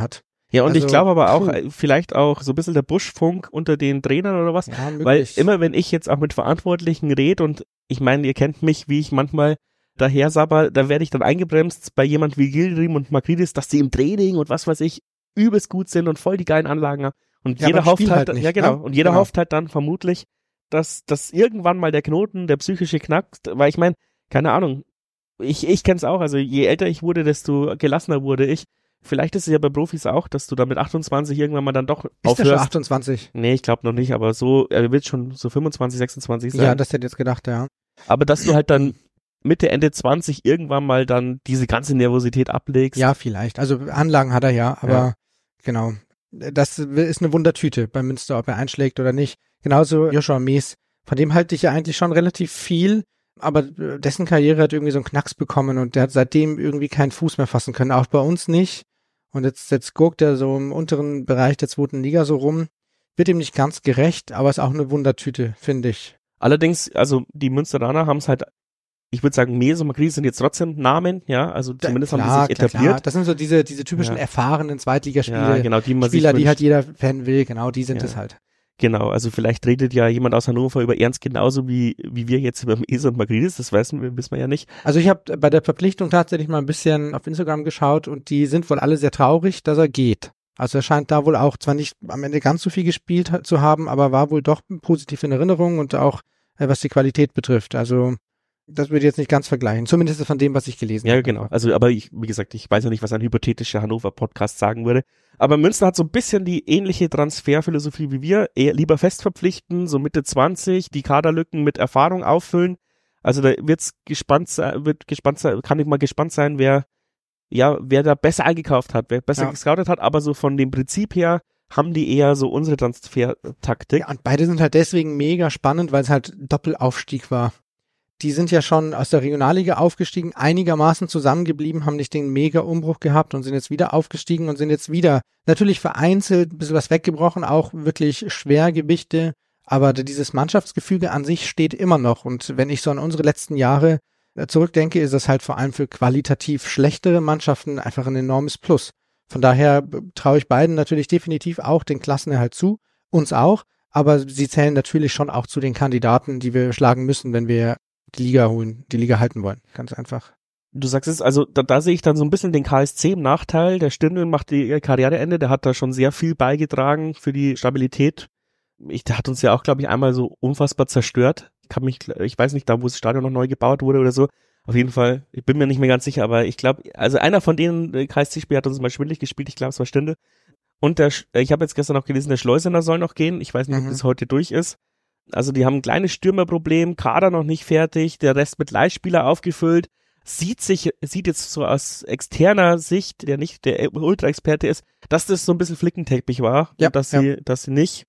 Ja, und also, ich glaube aber auch, vielleicht auch so ein bisschen der Buschfunk unter den Trainern oder was, ja, weil möglich. immer wenn ich jetzt auch mit Verantwortlichen rede und ich meine, ihr kennt mich, wie ich manchmal daher sabber, da werde ich dann eingebremst bei jemand wie Gilrim und Makridis, dass die im Training und was weiß ich übelst gut sind und voll die geilen Anlagen haben. Und Ja, jeder beim hofft Spiel halt, halt nicht, ja genau, ne? und jeder Genau. hofft halt dann vermutlich, dass irgendwann mal der Knoten, der psychische knackt, weil ich meine, keine Ahnung, ich kenn's auch, also je älter ich wurde, desto gelassener wurde ich. Vielleicht ist es ja bei Profis auch, dass du da mit 28 irgendwann mal dann doch Ist der schon aufhörst. 28? Nee, ich glaube noch nicht, aber so, er wird schon so 25, 26 sein. Ja, das hätte ich jetzt gedacht, ja. Aber dass du halt dann Mitte, Ende 20 irgendwann mal dann diese ganze Nervosität ablegst. Ja, vielleicht. Also Anlagen hat er ja, aber genau. Das ist eine Wundertüte bei Münster, ob er einschlägt oder nicht. Genauso Joshua Mees, von dem halte ich ja eigentlich schon relativ viel, aber dessen Karriere hat irgendwie so einen Knacks bekommen und der hat seitdem irgendwie keinen Fuß mehr fassen können, auch bei uns nicht. Und jetzt guckt er so im unteren Bereich der 2. Liga so rum. Wird ihm nicht ganz gerecht, aber ist auch eine Wundertüte, finde ich. Allerdings, also die Münsteraner haben es halt, ich würde sagen, Mees und Makridis sind jetzt trotzdem Namen, ja, also zumindest haben die sich etabliert. Klar. Das sind so diese typischen erfahrenen Zweitligaspiele, Ja, genau, die man Spieler, sich die halt wünscht. jeder Fan will, genau, die sind Ja. es halt. Genau, also vielleicht redet ja jemand aus Hannover über Ernst genauso wie wir jetzt über Mees und Makridis, das wissen wir ja nicht. Also ich habe bei der Verpflichtung tatsächlich mal ein bisschen auf Instagram geschaut und die sind wohl alle sehr traurig, dass er geht. Also er scheint da wohl auch zwar nicht am Ende ganz so viel gespielt zu haben, aber war wohl doch positiv in Erinnerung und auch was die Qualität betrifft. Also das würde ich jetzt nicht ganz vergleichen, zumindest von dem, was ich gelesen habe. Ja, genau. Also, aber wie gesagt, ich weiß ja nicht, was ein hypothetischer Hannover-Podcast sagen würde. Aber Münster hat so ein bisschen die ähnliche Transferphilosophie wie wir. Eher lieber fest verpflichten, so Mitte 20, die Kaderlücken mit Erfahrung auffüllen. Also da kann ich mal gespannt sein, wer da besser eingekauft hat, wer besser gescoutet hat. Aber so von dem Prinzip her haben die eher so unsere Transfertaktik. Ja, und beide sind halt deswegen mega spannend, weil es halt Doppelaufstieg war. Die sind ja schon aus der Regionalliga aufgestiegen, einigermaßen zusammengeblieben, haben nicht den Mega-Umbruch gehabt und sind jetzt wieder aufgestiegen und sind jetzt wieder natürlich vereinzelt, ein bisschen was weggebrochen, auch wirklich Schwergewichte, aber dieses Mannschaftsgefüge an sich steht immer noch. Und wenn ich so an unsere letzten Jahre zurückdenke, ist das halt vor allem für qualitativ schlechtere Mannschaften einfach ein enormes Plus. Von daher traue ich beiden natürlich definitiv auch den Klassenerhalt zu, uns auch, aber sie zählen natürlich schon auch zu den Kandidaten, die wir schlagen müssen, wenn wir die Liga halten wollen. Ganz einfach. Du sagst es, also da sehe ich dann so ein bisschen den KSC im Nachteil. Der Stindl macht die Karriereende, der hat da schon sehr viel beigetragen für die Stabilität. Der hat uns ja auch, glaube ich, einmal so unfassbar zerstört. Ich weiß nicht, da wo das Stadion noch neu gebaut wurde oder so. Auf jeden Fall, ich bin mir nicht mehr ganz sicher, aber ich glaube, also einer von denen KSC-Spieler hat uns mal schwindelig gespielt, ich glaube, es war Stindl. Und ich habe jetzt gestern noch gelesen, der Schleusener soll noch gehen. Ich weiß nicht, ob das heute durch ist. Also die haben ein kleines Stürmerproblem, Kader noch nicht fertig, der Rest mit Leihspieler aufgefüllt. Sieht jetzt so aus externer Sicht, der nicht der Ultra-Experte ist, dass das so ein bisschen Flickenteppich war. Ja, und dass sie nicht,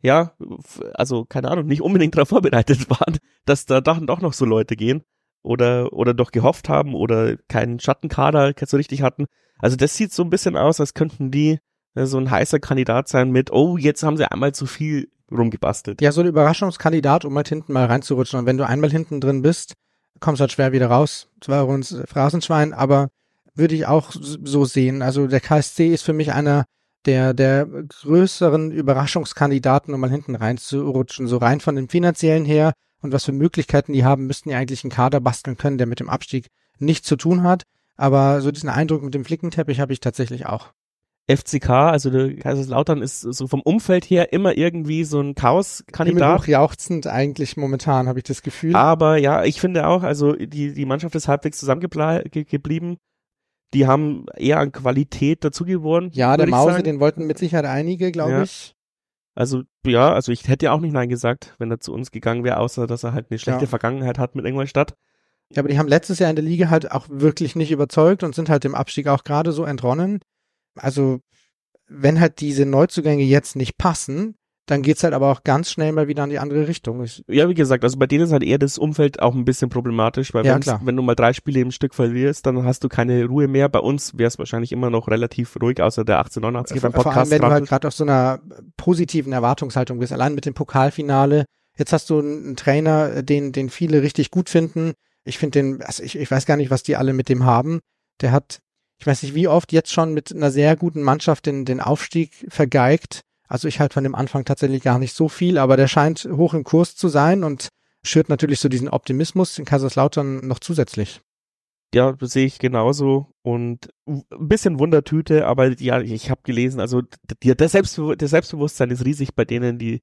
also keine Ahnung, nicht unbedingt darauf vorbereitet waren, dass da doch noch so Leute gehen. Oder doch gehofft haben oder keinen Schattenkader so richtig hatten. Also das sieht so ein bisschen aus, als könnten die so ein heißer Kandidat sein mit, oh, jetzt haben sie einmal zu viel rumgebastelt. Ja, so ein Überraschungskandidat, um halt hinten mal reinzurutschen. Und wenn du einmal hinten drin bist, kommst du halt schwer wieder raus. Zwar auch ins Phrasenschwein, aber würde ich auch so sehen. Also der KSC ist für mich einer der größeren Überraschungskandidaten, um mal hinten reinzurutschen. So rein von den finanziellen her und was für Möglichkeiten die haben, müssten die eigentlich einen Kader basteln können, der mit dem Abstieg nichts zu tun hat. Aber so diesen Eindruck mit dem Flickenteppich habe ich tatsächlich auch. FCK, also der Kaiserslautern ist so vom Umfeld her immer irgendwie so ein Chaos-Kandidat. Himmelhochjauchzend eigentlich momentan, habe ich das Gefühl. Aber ja, ich finde auch, also die Mannschaft ist halbwegs zusammengeblieben. Die haben eher an Qualität dazu gewonnen. Ja, der Mause, den wollten mit Sicherheit einige, glaube ich. Also ich hätte ja auch nicht Nein gesagt, wenn er zu uns gegangen wäre, außer dass er halt eine schlechte Vergangenheit hat mit Ingolstadt. Ja, aber die haben letztes Jahr in der Liga halt auch wirklich nicht überzeugt und sind halt dem Abstieg auch gerade so entronnen. Also, wenn halt diese Neuzugänge jetzt nicht passen, dann geht's halt aber auch ganz schnell mal wieder in die andere Richtung. Ja, wie gesagt, also bei denen ist halt eher das Umfeld auch ein bisschen problematisch, weil wenn du mal 3 Spiele im Stück verlierst, dann hast du keine Ruhe mehr. Bei uns wäre es wahrscheinlich immer noch relativ ruhig, außer der 1889 beim Podcast. Vor allem, wenn du halt gerade auf so einer positiven Erwartungshaltung bist, allein mit dem Pokalfinale. Jetzt hast du einen Trainer, den viele richtig gut finden. Ich finde ich weiß gar nicht, was die alle mit dem haben. Der hat ich weiß nicht wie oft, jetzt schon mit einer sehr guten Mannschaft den Aufstieg vergeigt. Also ich halte von dem Anfang tatsächlich gar nicht so viel, aber der scheint hoch im Kurs zu sein und schürt natürlich so diesen Optimismus in Kaiserslautern noch zusätzlich. Ja, das sehe ich genauso und ein bisschen Wundertüte, aber ja, ich habe gelesen, also das Selbstbewusstsein ist riesig bei denen, die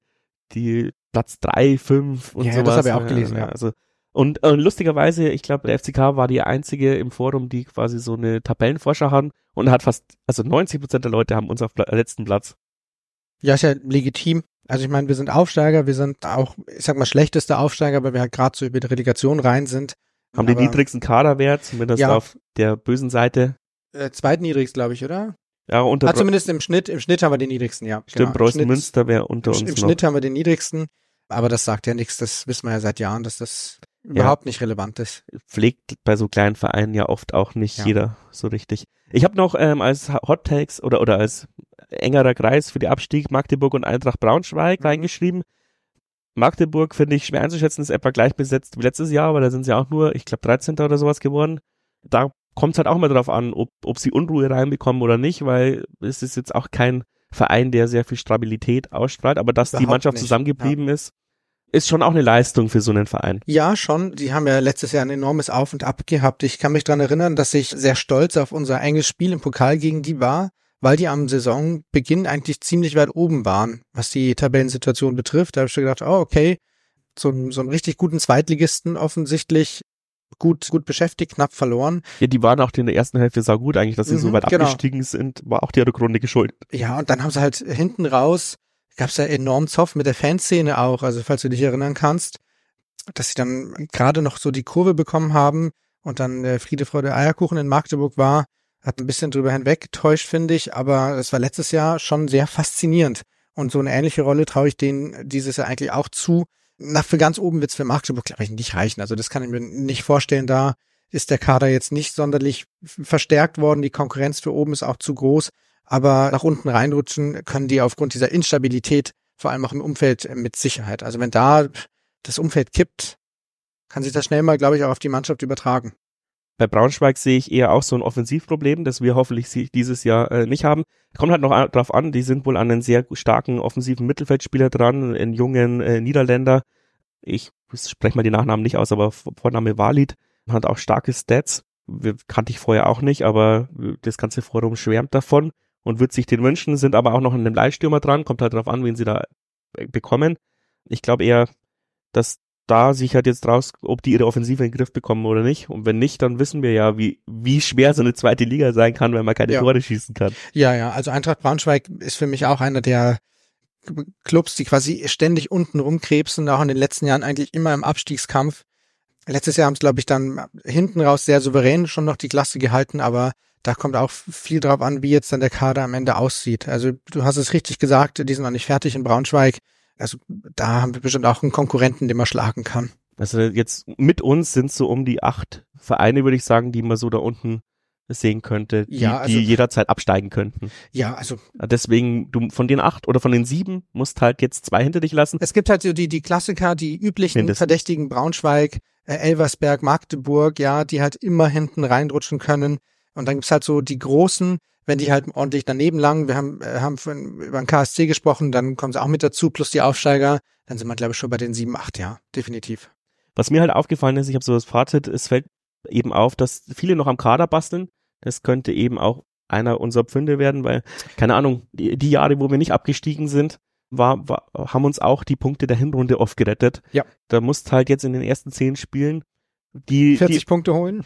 Platz 3, 5 und sowas. Ja, das habe ich auch gelesen, ja. Also und lustigerweise, ich glaube, der FCK war die einzige im Forum, die quasi so eine Tabellenvorschau haben und hat 90% der Leute haben uns auf letzten Platz. Ja, ist ja legitim. Also ich meine, wir sind Aufsteiger, wir sind auch, ich sag mal, schlechteste Aufsteiger, weil wir halt gerade so über die Relegation rein sind. Haben den niedrigsten Kaderwert, zumindest auf der bösen Seite. Zweitniedrigst, glaube ich, oder? Ja, zumindest im Schnitt haben wir den niedrigsten, ja. Stimmt, genau. Preußen Münster wäre unter uns Im noch. Schnitt haben wir den niedrigsten, aber das sagt ja nichts, das wissen wir ja seit Jahren, dass das überhaupt nicht relevant ist. Pflegt bei so kleinen Vereinen ja oft auch nicht jeder so richtig. Ich habe noch als Hot Takes oder als engerer Kreis für die Abstieg Magdeburg und Eintracht Braunschweig reingeschrieben. Magdeburg finde ich schwer einzuschätzen, ist etwa gleich besetzt wie letztes Jahr, aber da sind sie auch nur, ich glaube, 13. oder sowas geworden. Da kommt es halt auch mal drauf an, ob sie Unruhe reinbekommen oder nicht, weil es ist jetzt auch kein Verein, der sehr viel Stabilität ausstrahlt, aber dass die Mannschaft zusammengeblieben ist schon auch eine Leistung für so einen Verein. Ja, schon. Die haben ja letztes Jahr ein enormes Auf und Ab gehabt. Ich kann mich daran erinnern, dass ich sehr stolz auf unser enges Spiel im Pokal gegen die war, weil die am Saisonbeginn eigentlich ziemlich weit oben waren, was die Tabellensituation betrifft. Da habe ich schon gedacht, okay, so einen richtig guten Zweitligisten offensichtlich gut beschäftigt, knapp verloren. Ja, die waren auch in der ersten Hälfte saugut eigentlich, dass sie so weit abgestiegen sind, war auch die Rückrunde geschuldet. Ja, und dann haben sie halt hinten raus, gab es ja enorm Zoff mit der Fanszene auch, also falls du dich erinnern kannst, dass sie dann gerade noch so die Kurve bekommen haben und dann Friede, Freude, Eierkuchen in Magdeburg war, hat ein bisschen drüber hinweggetäuscht, finde ich, aber es war letztes Jahr schon sehr faszinierend und so eine ähnliche Rolle traue ich denen dieses Jahr eigentlich auch zu. Für ganz oben wird's für Magdeburg, glaube ich, nicht reichen, also das kann ich mir nicht vorstellen, da ist der Kader jetzt nicht sonderlich verstärkt worden, die Konkurrenz für oben ist auch zu groß, aber nach unten reinrutschen können die aufgrund dieser Instabilität, vor allem auch im Umfeld, mit Sicherheit. Also wenn da das Umfeld kippt, kann sich das schnell mal, glaube ich, auch auf die Mannschaft übertragen. Bei Braunschweig sehe ich eher auch so ein Offensivproblem, das wir hoffentlich dieses Jahr nicht haben. Kommt halt noch drauf an, die sind wohl an einen sehr starken offensiven Mittelfeldspieler dran, einen jungen Niederländer. Ich spreche mal die Nachnamen nicht aus, aber Vorname Walid, hat auch starke Stats. Kannte ich vorher auch nicht, aber das ganze Forum schwärmt davon und wird sich den wünschen, sind aber auch noch an einem Leihstürmer dran, kommt halt drauf an, wen sie da bekommen. Ich glaube eher, dass da sich halt jetzt raus, ob die ihre Offensive in den Griff bekommen oder nicht. Und wenn nicht, dann wissen wir ja, wie schwer so eine zweite Liga sein kann, wenn man keine Tore schießen kann. Ja, also Eintracht Braunschweig ist für mich auch einer der Clubs, die quasi ständig unten rumkrebsen, auch in den letzten Jahren eigentlich immer im Abstiegskampf. Letztes Jahr haben es, glaube ich, dann hinten raus sehr souverän schon noch die Klasse gehalten, aber da kommt auch viel drauf an, wie jetzt dann der Kader am Ende aussieht. Also du hast es richtig gesagt, die sind noch nicht fertig in Braunschweig. Also da haben wir bestimmt auch einen Konkurrenten, den man schlagen kann. Also jetzt mit uns sind so um die 8 Vereine, würde ich sagen, die man so da unten sehen könnte, die jederzeit absteigen könnten. Ja, also deswegen, du von den 8 oder von den 7 musst halt jetzt 2 hinter dich lassen. Es gibt halt so die Klassiker, die üblichen Verdächtigen Braunschweig, Elversberg, Magdeburg, ja, die halt immer hinten reinrutschen können. Und dann gibt's halt so die Großen, wenn die halt ordentlich daneben lagen. Wir haben über den KSC gesprochen, dann kommen sie auch mit dazu, plus die Aufsteiger. Dann sind wir, glaube ich, schon bei den 7, 8, ja, definitiv. Was mir halt aufgefallen ist, ich habe so das Fazit, es fällt eben auf, dass viele noch am Kader basteln. Das könnte eben auch einer unserer Pfünde werden, weil, keine Ahnung, die Jahre, wo wir nicht abgestiegen sind, haben uns auch die Punkte der Hinrunde oft gerettet. Ja. Da musst halt jetzt in den ersten 10 Spielen 40 Punkte holen.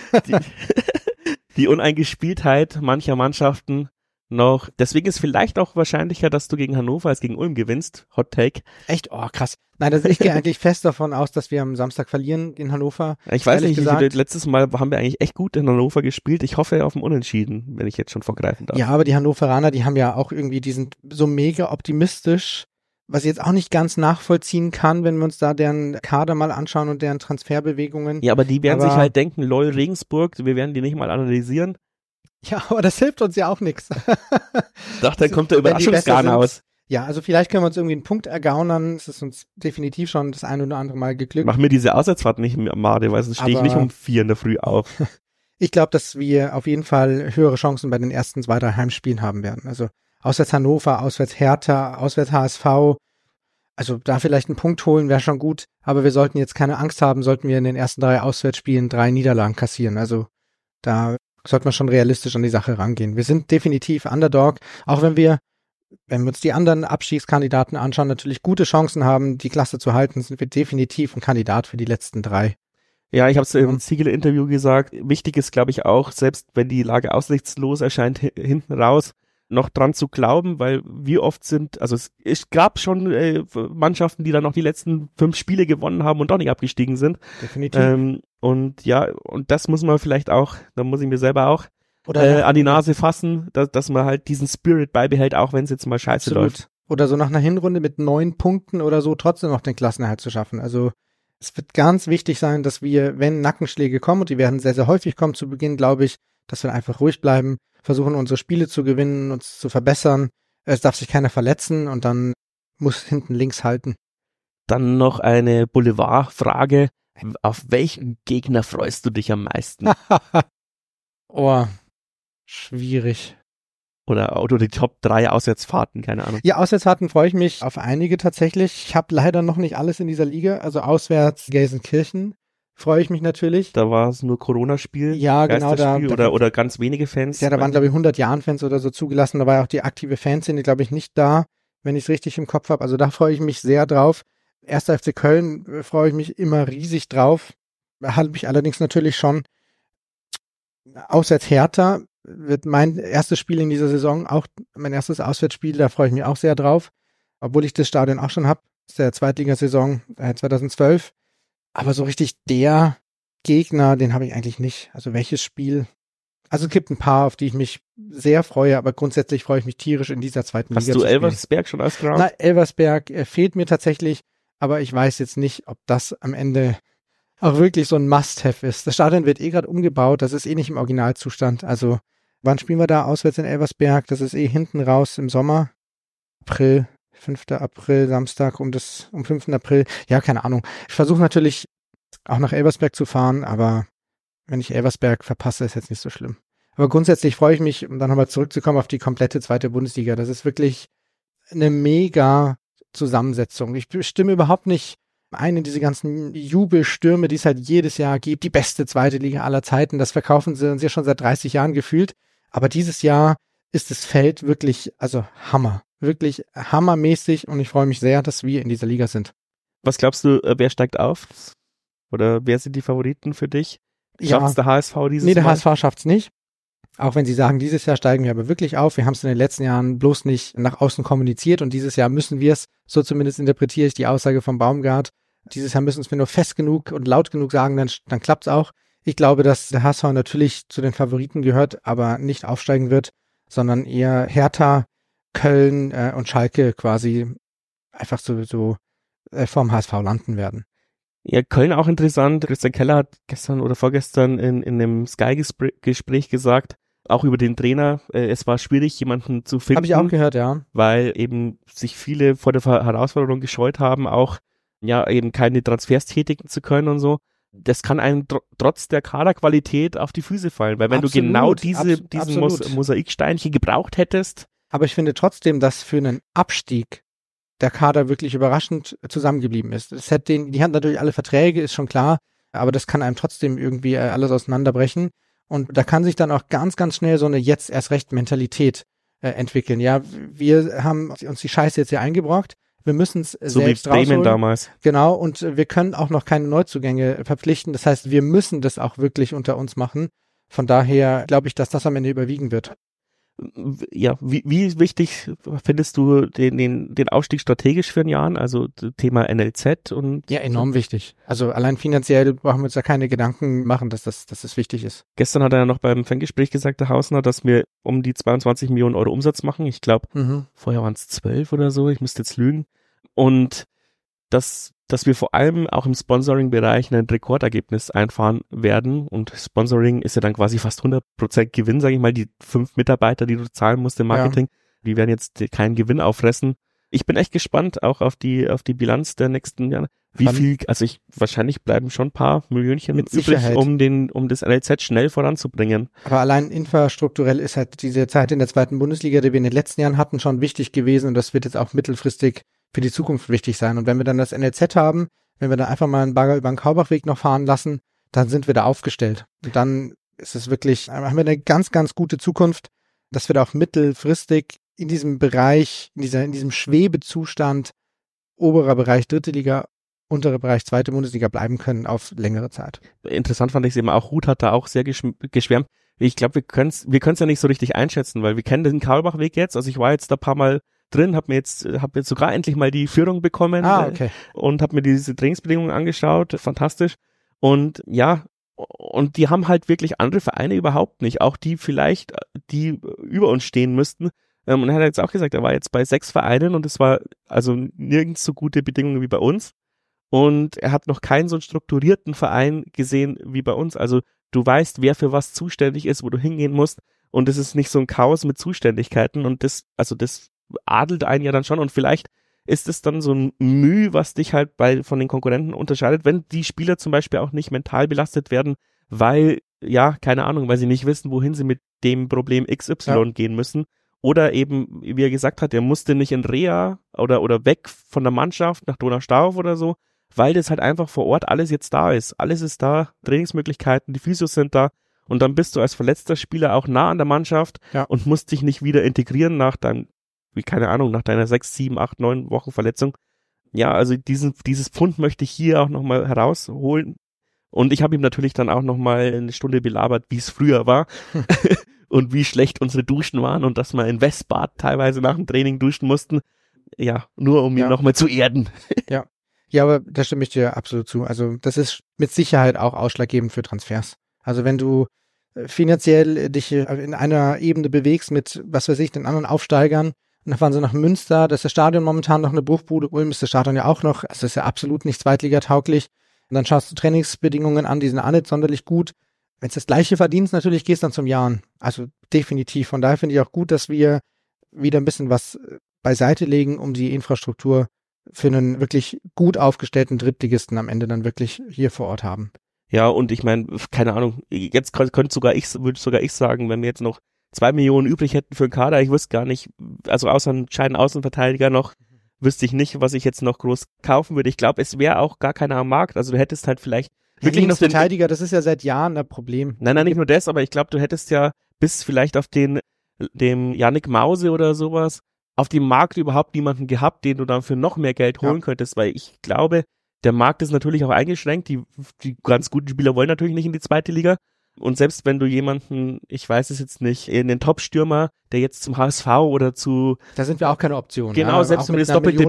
Die Uneingespieltheit mancher Mannschaften noch. Deswegen ist vielleicht auch wahrscheinlicher, dass du gegen Hannover als gegen Ulm gewinnst. Hot Take. Echt? Oh, krass. Nein, ich gehe eigentlich fest davon aus, dass wir am Samstag verlieren in Hannover. Ich weiß nicht, letztes Mal haben wir eigentlich echt gut in Hannover gespielt. Ich hoffe auf ein Unentschieden, wenn ich jetzt schon vorgreifen darf. Ja, aber die Hannoveraner, die haben ja auch irgendwie, die sind so mega optimistisch, was ich jetzt auch nicht ganz nachvollziehen kann, wenn wir uns da deren Kader mal anschauen und deren Transferbewegungen. Ja, aber die werden sich halt denken, lol, Regensburg, wir werden die nicht mal analysieren. Ja, aber das hilft uns ja auch nichts. Doch, dann kommt der Überraschungsgarn aus. Ja, also vielleicht können wir uns irgendwie einen Punkt ergaunern. Es ist uns definitiv schon das ein oder andere Mal geglückt. Mach mir diese Auswärtsfahrt nicht, Made, weil sonst stehe ich nicht um 4 in der Früh auf. Ich glaube, dass wir auf jeden Fall höhere Chancen bei den ersten 2, 3 Heimspielen haben werden. Also auswärts Hannover, auswärts Hertha, auswärts HSV. Also da vielleicht einen Punkt holen wäre schon gut. Aber wir sollten jetzt keine Angst haben, sollten wir in den ersten 3 Auswärtsspielen 3 Niederlagen kassieren. Also da sollte man schon realistisch an die Sache rangehen. Wir sind definitiv Underdog, auch wenn wir uns die anderen Abstiegskandidaten anschauen, natürlich gute Chancen haben, die Klasse zu halten, sind wir definitiv ein Kandidat für die letzten 3. Ja, ich habe es im Ziegler-Interview gesagt. Wichtig ist, glaube ich, auch, selbst wenn die Lage aussichtslos erscheint, hinten raus noch dran zu glauben, weil wie oft also es gab schon Mannschaften, die dann noch die letzten 5 Spiele gewonnen haben und doch nicht abgestiegen sind. Definitiv. Und das muss man vielleicht auch, da muss ich mir selber auch an die Nase fassen, dass man halt diesen Spirit beibehält, auch wenn es jetzt mal scheiße läuft. Oder so nach einer Hinrunde mit 9 Punkten oder so trotzdem noch den Klassenerhalt zu schaffen. Also es wird ganz wichtig sein, dass wir, wenn Nackenschläge kommen, und die werden sehr, sehr häufig kommen zu Beginn, glaube ich, dass wir einfach ruhig bleiben, versuchen unsere Spiele zu gewinnen, uns zu verbessern. Es darf sich keiner verletzen und dann muss hinten links halten. Dann noch eine Boulevardfrage. Auf welchen Gegner freust du dich am meisten? Oh, schwierig. Oder die Top 3 Auswärtsfahrten, keine Ahnung. Ja, Auswärtsfahrten freue ich mich auf einige tatsächlich. Ich habe leider noch nicht alles in dieser Liga. Also auswärts Gelsenkirchen freue ich mich natürlich. Da war es nur Corona-Spiel. Ja, genau. Oder ganz wenige Fans. Ja, da waren, glaube ich, 100 Jahren-Fans oder so zugelassen. Da war ja auch die aktive Fanszene, glaube ich, nicht da, wenn ich es richtig im Kopf habe. Also da freue ich mich sehr drauf. 1. FC Köln freue ich mich immer riesig drauf. Halte mich allerdings natürlich schon. Auswärts Hertha wird mein erstes Spiel in dieser Saison, auch mein erstes Auswärtsspiel, da freue ich mich auch sehr drauf. Obwohl ich das Stadion auch schon habe. Das ist der Zweitligasaison 2012. Aber so richtig der Gegner, den habe ich eigentlich nicht. Also welches Spiel? Also es gibt ein paar, auf die ich mich sehr freue, aber grundsätzlich freue ich mich tierisch in dieser zweiten Liga. Hast du Elversberg schon ausgeraubt? Na, Elversberg fehlt mir tatsächlich, aber ich weiß jetzt nicht, ob das am Ende auch wirklich so ein Must-Have ist. Das Stadion wird gerade umgebaut, das ist nicht im Originalzustand. Also wann spielen wir da auswärts in Elversberg? Das ist hinten raus im Sommer. April, 5. April, Samstag um 5. April. Ja, keine Ahnung. Ich versuche natürlich auch nach Elversberg zu fahren, aber wenn ich Elversberg verpasse, ist jetzt nicht so schlimm. Aber grundsätzlich freue ich mich, um dann nochmal zurückzukommen auf die komplette 2. Bundesliga. Das ist wirklich eine mega Zusammensetzung. Ich stimme überhaupt nicht ein in diese ganzen Jubelstürme, die es halt jedes Jahr gibt. Die beste 2. Liga aller Zeiten. Das verkaufen sie uns ja schon seit 30 Jahren gefühlt. Aber dieses Jahr ist das Feld wirklich, also Hammer. Wirklich hammermäßig und ich freue mich sehr, dass wir in dieser Liga sind. Was glaubst du, wer steigt auf? Oder wer sind die Favoriten für dich? Schafft's der HSV dieses Mal? Nee, der HSV schafft's nicht. Auch wenn sie sagen, dieses Jahr steigen wir aber wirklich auf. Wir haben es in den letzten Jahren bloß nicht nach außen kommuniziert und dieses Jahr müssen wir es, so zumindest interpretiere ich die Aussage von Baumgart, dieses Jahr müssen wir nur fest genug und laut genug sagen, dann klappt's auch. Ich glaube, dass der HSV natürlich zu den Favoriten gehört, aber nicht aufsteigen wird, sondern eher Hertha, Köln und Schalke quasi einfach so vorm HSV landen werden. Ja, Köln auch interessant. Christian Keller hat gestern oder vorgestern in einem Sky-Gespräch gesagt, auch über den Trainer, es war schwierig, jemanden zu finden. Habe ich auch gehört, ja. Weil eben sich viele vor der Herausforderung gescheut haben, auch ja eben keine Transfers tätigen zu können und so. Das kann einem trotz der Kaderqualität auf die Füße fallen, weil wenn du genau diesen Mosaiksteinchen gebraucht hättest. Aber ich finde trotzdem, dass für einen Abstieg der Kader wirklich überraschend zusammengeblieben ist. Die hatten natürlich alle Verträge, ist schon klar, aber das kann einem trotzdem irgendwie alles auseinanderbrechen. Und da kann sich dann auch ganz, ganz schnell so eine Jetzt-erst-recht-Mentalität entwickeln. Ja, wir haben uns die Scheiße jetzt hier eingebrockt. Wir müssen es selbst rausholen. So wie Bremen damals. Genau, und wir können auch noch keine Neuzugänge verpflichten. Das heißt, wir müssen das auch wirklich unter uns machen. Von daher glaube ich, dass das am Ende überwiegen wird. Ja, wie wichtig findest du den Aufstieg strategisch für ein Jahr? Also Thema NLZ und. Ja, enorm wichtig. Also allein finanziell brauchen wir uns da keine Gedanken machen, dass das wichtig ist. Gestern hat er ja noch beim Fangespräch gesagt, der Hausner, dass wir um die 22 Millionen Euro Umsatz machen. Ich glaube, vorher waren es 12 oder so. Ich müsste jetzt lügen. Und dass wir vor allem auch im Sponsoring-Bereich ein Rekordergebnis einfahren werden. Und Sponsoring ist ja dann quasi fast 100% Gewinn, sage ich mal. Die 5 Mitarbeiter, die du zahlen musst im Marketing, die werden jetzt keinen Gewinn auffressen. Ich bin echt gespannt auch auf die Bilanz der nächsten Jahre. Wie viel, also wahrscheinlich bleiben schon ein paar Millionchen mit übrig, Sicherheit. um das NLZ schnell voranzubringen. Aber allein infrastrukturell ist halt diese Zeit in der zweiten Bundesliga, die wir in den letzten Jahren hatten, schon wichtig gewesen und das wird jetzt auch mittelfristig für die Zukunft wichtig sein. Und wenn wir dann das NLZ haben, wenn wir dann einfach mal einen Bagger über den Kaubachweg noch fahren lassen, dann sind wir da aufgestellt. Und dann ist es wirklich, haben wir eine ganz, ganz gute Zukunft, dass wir da auch mittelfristig in diesem Bereich, in diesem Schwebezustand, oberer Bereich dritte Liga, untere Bereich zweite Bundesliga bleiben können auf längere Zeit. Interessant fand ich es eben auch, Ruth hat da auch sehr geschwärmt. Ich glaube, wir können es ja nicht so richtig einschätzen, weil wir kennen den Kaulbachweg jetzt. Also ich war jetzt da ein paar Mal drin, habe jetzt sogar endlich mal die Führung bekommen okay. Und habe mir diese Trainingsbedingungen angeschaut. Fantastisch. Und ja, und die haben halt wirklich andere Vereine überhaupt nicht. Auch die vielleicht, die über uns stehen müssten. Und er hat jetzt auch gesagt, er war jetzt bei 6 Vereinen und es war also nirgends so gute Bedingungen wie bei uns. Und er hat noch keinen so einen strukturierten Verein gesehen wie bei uns. Also du weißt, wer für was zuständig ist, wo du hingehen musst. Und es ist nicht so ein Chaos mit Zuständigkeiten. Und das adelt einen ja dann schon. Und vielleicht ist es dann so ein Mühe, was dich halt von den Konkurrenten unterscheidet, wenn die Spieler zum Beispiel auch nicht mental belastet werden, weil, ja, keine Ahnung, weil sie nicht wissen, wohin sie mit dem Problem XY gehen müssen. Oder eben, wie er gesagt hat, er musste nicht in Reha oder weg von der Mannschaft nach Donaustauf oder so, weil das halt einfach vor Ort alles jetzt da ist. Alles ist da, Trainingsmöglichkeiten, die Physios sind da und dann bist du als verletzter Spieler auch nah an der Mannschaft und musst dich nicht wieder integrieren nach deiner 6, 7, 8, 9 Wochen Verletzung. Ja, also dieses Pfund möchte ich hier auch nochmal herausholen und ich habe ihm natürlich dann auch nochmal eine Stunde belabert, wie es früher war und wie schlecht unsere Duschen waren und dass wir in Westbad teilweise nach dem Training duschen mussten. Ja, nur um ihn nochmal zu erden. Ja, aber da stimme ich dir absolut zu. Also das ist mit Sicherheit auch ausschlaggebend für Transfers. Also wenn du finanziell dich in einer Ebene bewegst mit, was weiß ich, den anderen Aufsteigern und dann fahren sie nach Münster, da ist das Stadion momentan noch eine Bruchbude, Ulm ist das Stadion ja auch noch, also das ist ja absolut nicht zweitligatauglich. Und dann schaust du Trainingsbedingungen an, die sind auch nicht sonderlich gut. Wenn es das Gleiche verdienst, natürlich gehst du dann zum Jahren. Also definitiv. Von daher finde ich auch gut, dass wir wieder ein bisschen was beiseite legen, um die Infrastruktur für einen wirklich gut aufgestellten Drittligisten am Ende dann wirklich hier vor Ort haben. Ja, und ich meine, keine Ahnung, jetzt würde sogar ich sagen, wenn wir jetzt noch 2 Millionen übrig hätten für den Kader, ich wüsste gar nicht, also außer einen scheinen Außenverteidiger noch, wüsste ich nicht, was ich jetzt noch groß kaufen würde. Ich glaube, es wäre auch gar keiner am Markt, also du hättest halt vielleicht wirklich noch den Verteidiger, das ist ja seit Jahren ein Problem. Nein, nicht nur das, aber ich glaube, du hättest ja bis vielleicht auf dem Yannick Mause oder sowas auf dem Markt überhaupt niemanden gehabt, den du dann für noch mehr Geld holen könntest, weil ich glaube, der Markt ist natürlich auch eingeschränkt, die ganz guten Spieler wollen natürlich nicht in die zweite Liga und selbst wenn du jemanden, ich weiß es jetzt nicht, in den Top-Stürmer, der jetzt zum HSV oder da sind wir auch keine Option. Genau, selbst wenn wir das Doppelte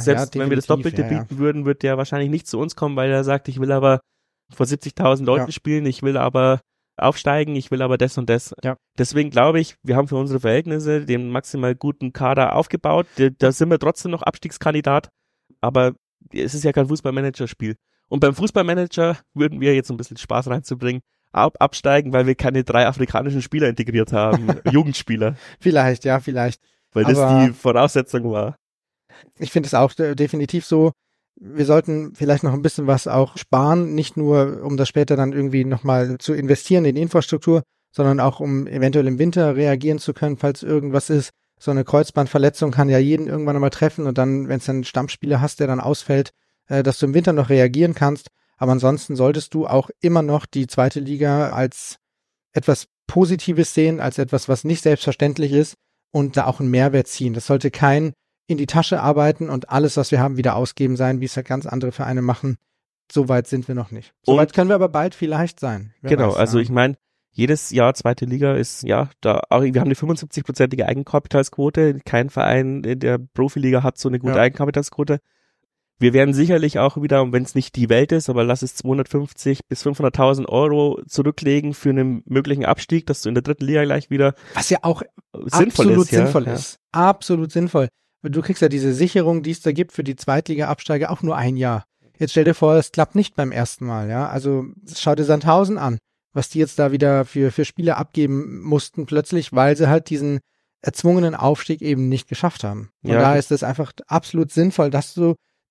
bieten würden, wird der wahrscheinlich nicht zu uns kommen, weil er sagt, ich will aber vor 70.000 Leuten spielen, ich will aber aufsteigen, ich will aber das und das. Ja. Deswegen glaube ich, wir haben für unsere Verhältnisse den maximal guten Kader aufgebaut. Da sind wir trotzdem noch Abstiegskandidat, aber es ist ja kein Fußballmanager-Spiel. Und beim Fußballmanager würden wir jetzt ein bisschen Spaß reinzubringen, absteigen, weil wir keine 3 afrikanischen Spieler integriert haben, Jugendspieler. Vielleicht. Weil das die Voraussetzung war. Ich finde es auch definitiv so. Wir sollten vielleicht noch ein bisschen was auch sparen, nicht nur, um das später dann irgendwie nochmal zu investieren in die Infrastruktur, sondern auch, um eventuell im Winter reagieren zu können, falls irgendwas ist. So eine Kreuzbandverletzung kann ja jeden irgendwann einmal treffen und dann, wenn es einen Stammspieler hast, der dann ausfällt, dass du im Winter noch reagieren kannst. Aber ansonsten solltest du auch immer noch die zweite Liga als etwas Positives sehen, als etwas, was nicht selbstverständlich ist und da auch einen Mehrwert ziehen. Das sollte kein in die Tasche arbeiten und alles, was wir haben, wieder ausgeben sein, wie es ja ganz andere Vereine machen. So weit sind wir noch nicht. So weit können wir aber bald vielleicht sein. Genau, also ich meine, jedes Jahr zweite Liga ist, ja, wir haben eine 75-prozentige Eigenkapitalsquote. Kein Verein in der Profiliga hat so eine gute Eigenkapitalsquote. Wir werden sicherlich auch wieder, wenn es nicht die Welt ist, aber lass es 250 bis 500.000 Euro zurücklegen für einen möglichen Abstieg, dass du in der dritten Liga gleich wieder was ja auch absolut sinnvoll ist. Absolut sinnvoll. Du kriegst ja diese Sicherung, die es da gibt für die Zweitliga-Absteiger, auch nur ein Jahr. Jetzt stell dir vor, es klappt nicht beim ersten Mal, ja. Also schau dir Sandhausen an, was die jetzt da wieder für Spieler abgeben mussten plötzlich, weil sie halt diesen erzwungenen Aufstieg eben nicht geschafft haben. Und da ist es einfach absolut sinnvoll, dass du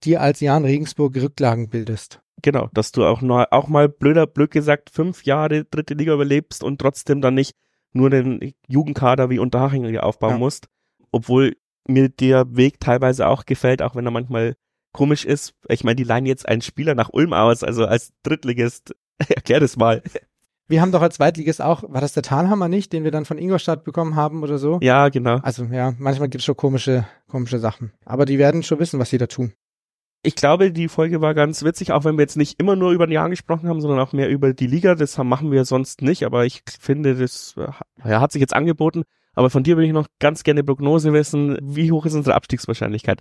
dir als Jan Regensburg Rücklagen bildest. Genau, dass du auch mal blöd gesagt 5 Jahre dritte Liga überlebst und trotzdem dann nicht nur den Jugendkader wie Unterhaching hier aufbauen musst. Obwohl mir der Weg teilweise auch gefällt, auch wenn er manchmal komisch ist. Ich meine, die leihen jetzt einen Spieler nach Ulm aus, also als Drittligist. Erklär das mal. Wir haben doch als Zweitligist auch, war das der Talhammer nicht, den wir dann von Ingolstadt bekommen haben oder so? Ja, genau. Also ja, manchmal gibt es schon komische Sachen. Aber die werden schon wissen, was sie da tun. Ich glaube, die Folge war ganz witzig, auch wenn wir jetzt nicht immer nur über den Jahr gesprochen haben, sondern auch mehr über die Liga. Das machen wir sonst nicht, aber ich finde, das hat sich jetzt angeboten. Aber von dir würde ich noch ganz gerne Prognose wissen. Wie hoch ist unsere Abstiegswahrscheinlichkeit?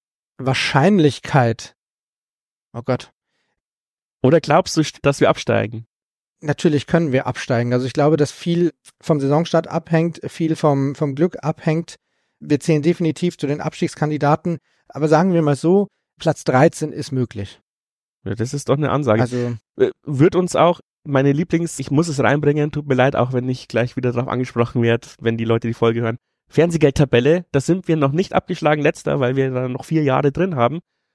Wahrscheinlichkeit. Oh Gott. Oder glaubst du, dass wir absteigen? Natürlich können wir absteigen. Also ich glaube, dass viel vom Saisonstart abhängt, viel vom Glück abhängt. Wir zählen definitiv zu den Abstiegskandidaten. Aber sagen wir mal so, Platz 13 ist möglich. Ja, das ist doch eine Ansage. Also wird uns auch meine ich muss es reinbringen, tut mir leid, auch wenn ich gleich wieder drauf angesprochen werde, wenn die Leute die Folge hören. Fernsehgeldtabelle, da sind wir noch nicht abgeschlagen letzter, weil wir da noch 4 Jahre drin haben.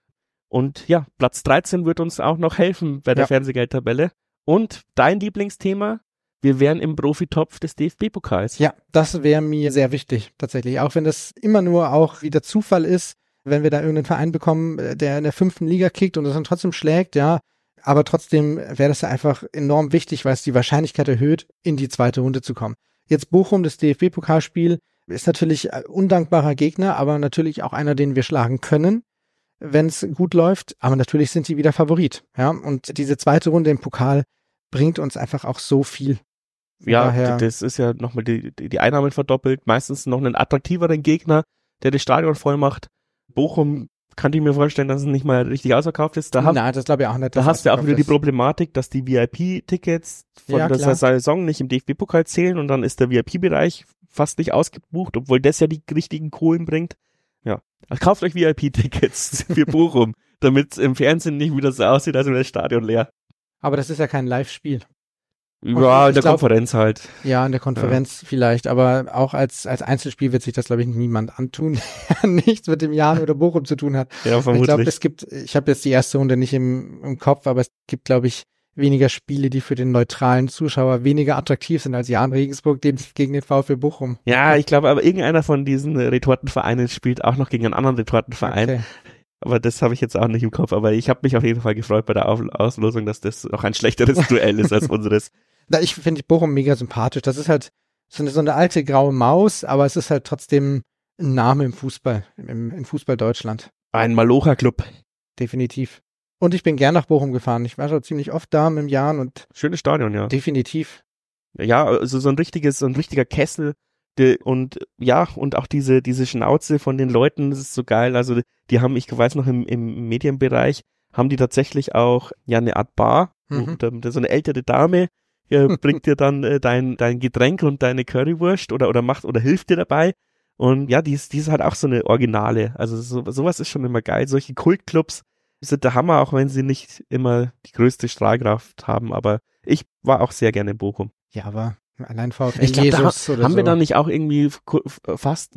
Und ja, Platz 13 wird uns auch noch helfen bei der Fernsehgeldtabelle. Und dein Lieblingsthema, wir wären im Profitopf des DFB-Pokals. Ja, das wäre mir sehr wichtig, tatsächlich. Auch wenn das immer nur auch wieder Zufall ist, wenn wir da irgendeinen Verein bekommen, der in der 5. Liga kickt und das dann trotzdem schlägt, ja. Aber trotzdem wäre das ja einfach enorm wichtig, weil es die Wahrscheinlichkeit erhöht, in die 2. Runde zu kommen. Jetzt Bochum, das DFB-Pokalspiel, ist natürlich ein undankbarer Gegner, aber natürlich auch einer, den wir schlagen können, wenn es gut läuft. Aber natürlich sind die wieder Favorit, ja. Und diese 2. Runde im Pokal bringt uns einfach auch so viel. Ja, das ist ja nochmal die Einnahmen verdoppelt, meistens noch einen attraktiveren Gegner, der das Stadion voll macht. Bochum kann ich mir vorstellen, dass es nicht mal richtig ausverkauft ist. Nein, das glaube ich auch nicht. Da hast du auch wieder die Problematik, dass die VIP-Tickets von der Saison nicht im DFB-Pokal zählen und dann ist der VIP-Bereich fast nicht ausgebucht, obwohl das ja die richtigen Kohlen bringt. Ja, also kauft euch VIP-Tickets für Bochum, damit im Fernsehen nicht wieder so aussieht, als wäre das Stadion leer. Aber das ist ja kein Live-Spiel. Ja, in der Konferenz halt. Ja, in der Konferenz vielleicht, aber auch als Einzelspiel wird sich das, glaube ich, niemand antun, der nichts mit dem Jan oder Bochum zu tun hat. Ja, vermutlich. Ich glaube, ich habe jetzt die erste Runde nicht im Kopf, aber es gibt, glaube ich, weniger Spiele, die für den neutralen Zuschauer weniger attraktiv sind als Jan Regensburg gegen den VfB Bochum. Ja, ich glaube, aber irgendeiner von diesen Retortenvereinen spielt auch noch gegen einen anderen Retortenverein. Okay. Aber das habe ich jetzt auch nicht im Kopf. Aber ich habe mich auf jeden Fall gefreut bei der Auslosung, dass das noch ein schlechteres Duell ist als unseres. Ich finde Bochum mega sympathisch. Das ist halt so eine alte graue Maus, aber es ist halt trotzdem ein Name im Fußball, im Fußball Deutschland. Ein Malocha-Club. Definitiv. Und ich bin gern nach Bochum gefahren. Ich war schon ziemlich oft da mit dem Jan und schönes Stadion, ja. Definitiv. Ja, also so ein richtiger Kessel. Und ja, und auch diese Schnauze von den Leuten, das ist so geil. Also die haben, ich weiß noch, im Medienbereich haben die tatsächlich auch ja eine Art Bar, wo so eine ältere Dame bringt dir dann dein Getränk und deine Currywurst oder hilft dir dabei. Und ja, die ist halt auch so eine Originale. Also sowas ist schon immer geil. Solche Kultclubs sind der Hammer, auch wenn sie nicht immer die größte Strahlkraft haben. Aber ich war auch sehr gerne in Bochum. Ja, aber allein VfL ich glaub, Jesus oder haben so. Wir da nicht auch irgendwie fast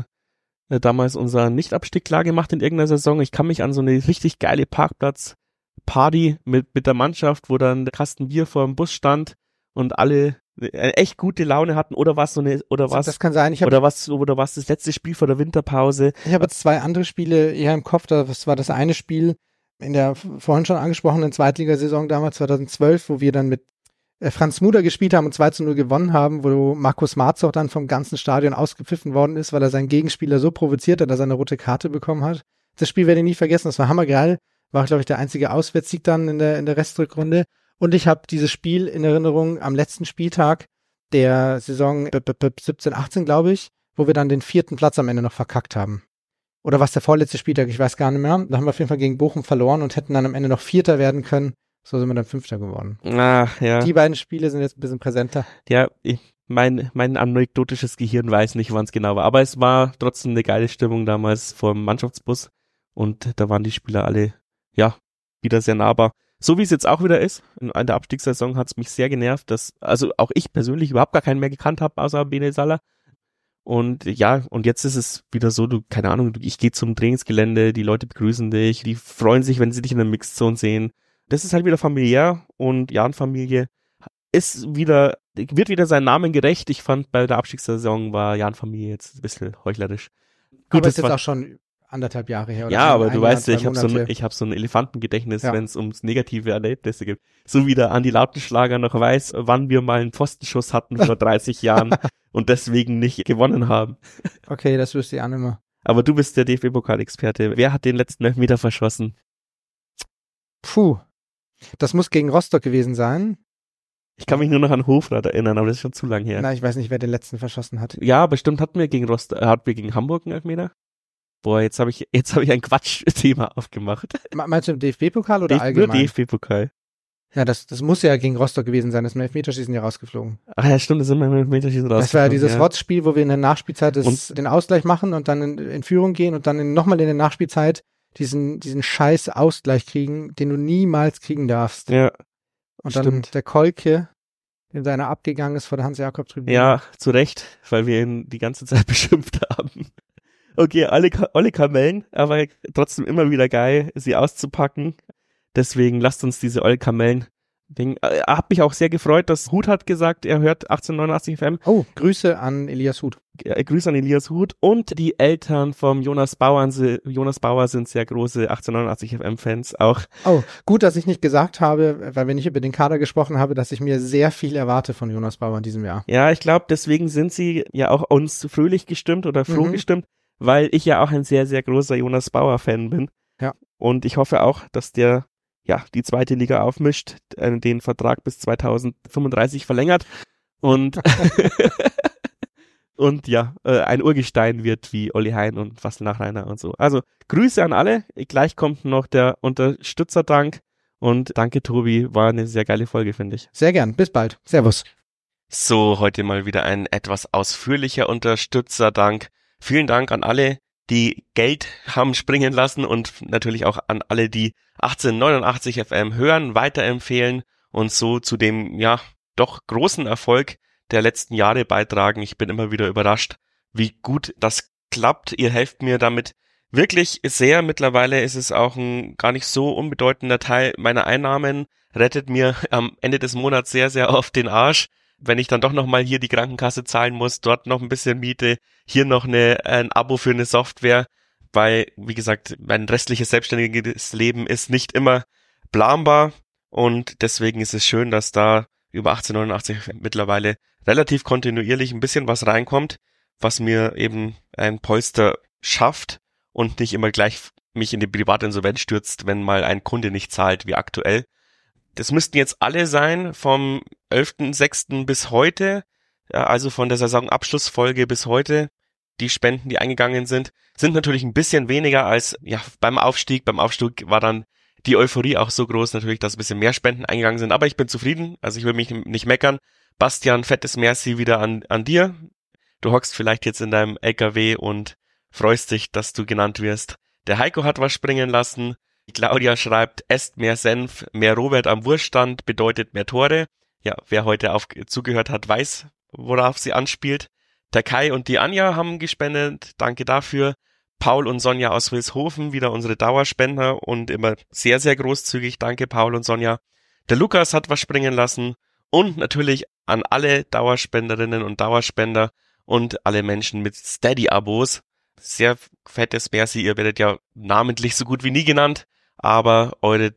damals unser Nicht-Abstieg klar gemacht in irgendeiner Saison? Ich kann mich an so eine richtig geile Parkplatz-Party mit der Mannschaft, wo dann der Kasten Bier vor dem Bus stand und alle echt gute Laune hatten, oder was das kann sein. Oder was das letzte Spiel vor der Winterpause. Ich habe jetzt 2 andere Spiele eher im Kopf. Das war das eine Spiel in der vorhin schon angesprochenen Zweitligasaison damals 2012, wo wir dann mit Franz Muder gespielt haben und 2:0 gewonnen haben, wo Markus Marzog dann vom ganzen Stadion ausgepfiffen worden ist, weil er seinen Gegenspieler so provoziert hat, dass er eine rote Karte bekommen hat. Das Spiel werde ich nie vergessen, das war hammergeil. War, glaube ich, der einzige Auswärtssieg dann in der Restrückrunde. Und ich habe dieses Spiel in Erinnerung am letzten Spieltag der Saison 17/18, glaube ich, wo wir dann den 4. Platz am Ende noch verkackt haben. Oder was der vorletzte Spieltag, ich weiß gar nicht mehr. Da haben wir auf jeden Fall gegen Bochum verloren und hätten dann am Ende noch 4. werden können. So sind wir dann 5. geworden. Ach, ja. Die beiden Spiele sind jetzt ein bisschen präsenter. Ja, mein anekdotisches Gehirn weiß nicht, wann es genau war. Aber es war trotzdem eine geile Stimmung damals vor dem Mannschaftsbus. Und da waren die Spieler alle, ja, wieder sehr nahbar. So wie es jetzt auch wieder ist. In der Abstiegssaison hat es mich sehr genervt, dass, also auch ich persönlich überhaupt gar keinen mehr gekannt habe, außer Bene Salah. Und ja, und jetzt ist es wieder so, keine Ahnung, ich gehe zum Trainingsgelände, die Leute begrüßen dich, die freuen sich, wenn sie dich in der Mixzone sehen. Das ist halt wieder familiär und Jan-Familie wird wieder seinen Namen gerecht. Ich fand, bei der Abstiegssaison war Jan-Familie jetzt ein bisschen heuchlerisch. Gut, aber ist jetzt auch schon 1,5 Jahre her. Oder ja, aber du weißt ja, ich habe hab so ein Elefantengedächtnis, wenn es ums negative Erlebnisse geht. So wie der Andi Lautenschlager noch weiß, wann wir mal einen Pfostenschuss hatten vor 30 Jahren und deswegen nicht gewonnen haben. Okay, das wüsste ich auch nicht mehr. Aber du bist der DFB-Pokal-Experte. Wer hat den letzten Elfmeter verschossen? Puh, das muss gegen Rostock gewesen sein. Ich kann mich nur noch an Hofrat erinnern, aber das ist schon zu lang her. Na, ich weiß nicht, wer den letzten verschossen hat. Ja, bestimmt hatten wir gegen Hamburg einen Elfmeter. Boah, jetzt hab ich ein Quatsch-Thema aufgemacht. Meinst du im DFB-Pokal oder allgemein? Nur DFB-Pokal. Ja, das muss ja gegen Rostock gewesen sein. Das ist im Elfmeterschießen ja rausgeflogen. Ach ja, stimmt, das sind wir im Elfmeterschießen rausgeflogen. Das war ja dieses Rotzspiel, wo wir in der Nachspielzeit den Ausgleich machen und dann in Führung gehen und dann nochmal in der Nachspielzeit diesen scheiß Ausgleich kriegen, den du niemals kriegen darfst. Ja. Und dann der Kolke, in seiner abgegangen ist vor der Hans-Jakob-Tribüne. Ja, zu Recht, weil wir ihn die ganze Zeit beschimpft haben. Okay, alle Kamellen, aber trotzdem immer wieder geil, sie auszupacken. Deswegen lasst uns diese Olle Kamellen. Hab mich auch sehr gefreut, dass Huth hat gesagt, er hört 1889 FM. Oh, Grüße an Elias Huth. Grüße an Elias Huth und die Eltern vom Jonas Bauer. Jonas Bauer sind sehr große 1889 FM Fans auch. Oh, gut, dass ich nicht gesagt habe, weil wir nicht über den Kader gesprochen haben, dass ich mir sehr viel erwarte von Jonas Bauer in diesem Jahr. Ja, ich glaube, deswegen sind sie ja auch uns fröhlich gestimmt oder froh gestimmt, weil ich ja auch ein sehr, sehr großer Jonas Bauer Fan bin. Ja. Und ich hoffe auch, dass der die zweite Liga aufmischt, den Vertrag bis 2035 verlängert und und ein Urgestein wird wie Olli Hein und Fastelnachreiner und so. Also Grüße an alle. Gleich kommt noch der Unterstützerdank und danke Tobi, war eine sehr geile Folge, finde ich. Sehr gern, bis bald. Servus. So, heute mal wieder ein etwas ausführlicher Unterstützerdank. Vielen Dank an alle, die Geld haben springen lassen und natürlich auch an alle, die 1889 FM hören, weiterempfehlen und so zu dem, doch großen Erfolg der letzten Jahre beitragen. Ich bin immer wieder überrascht, wie gut das klappt. Ihr helft mir damit wirklich sehr. Mittlerweile ist es auch ein gar nicht so unbedeutender Teil meiner Einnahmen, rettet mir am Ende des Monats sehr, sehr oft den Arsch. Wenn ich dann doch nochmal hier die Krankenkasse zahlen muss, dort noch ein bisschen Miete, hier noch ein Abo für eine Software, weil, wie gesagt, mein restliches selbstständiges Leben ist nicht immer planbar und deswegen ist es schön, dass da über 1889 mittlerweile relativ kontinuierlich ein bisschen was reinkommt, was mir eben ein Polster schafft und nicht immer gleich mich in die Privatinsolvenz stürzt, wenn mal ein Kunde nicht zahlt, wie aktuell. Das müssten jetzt alle sein, vom 11.06. bis heute, also von der Saisonabschlussfolge bis heute. Die Spenden, die eingegangen sind natürlich ein bisschen weniger als beim Aufstieg. Beim Aufstieg war dann die Euphorie auch so groß natürlich, dass ein bisschen mehr Spenden eingegangen sind. Aber ich bin zufrieden, also ich will mich nicht meckern. Bastian, fettes Merci wieder an dir. Du hockst vielleicht jetzt in deinem LKW und freust dich, dass du genannt wirst. Der Heiko hat was springen lassen. Claudia schreibt, esst mehr Senf, mehr Robert am Wurststand bedeutet mehr Tore. Ja, wer heute zugehört hat, weiß, worauf sie anspielt. Der Kai und die Anja haben gespendet, danke dafür. Paul und Sonja aus Wilshofen, wieder unsere Dauerspender und immer sehr, sehr großzügig, danke Paul und Sonja. Der Lukas hat was springen lassen und natürlich an alle Dauerspenderinnen und Dauerspender und alle Menschen mit Steady-Abos. Sehr fettes Merci, ihr werdet ja namentlich so gut wie nie genannt, aber eure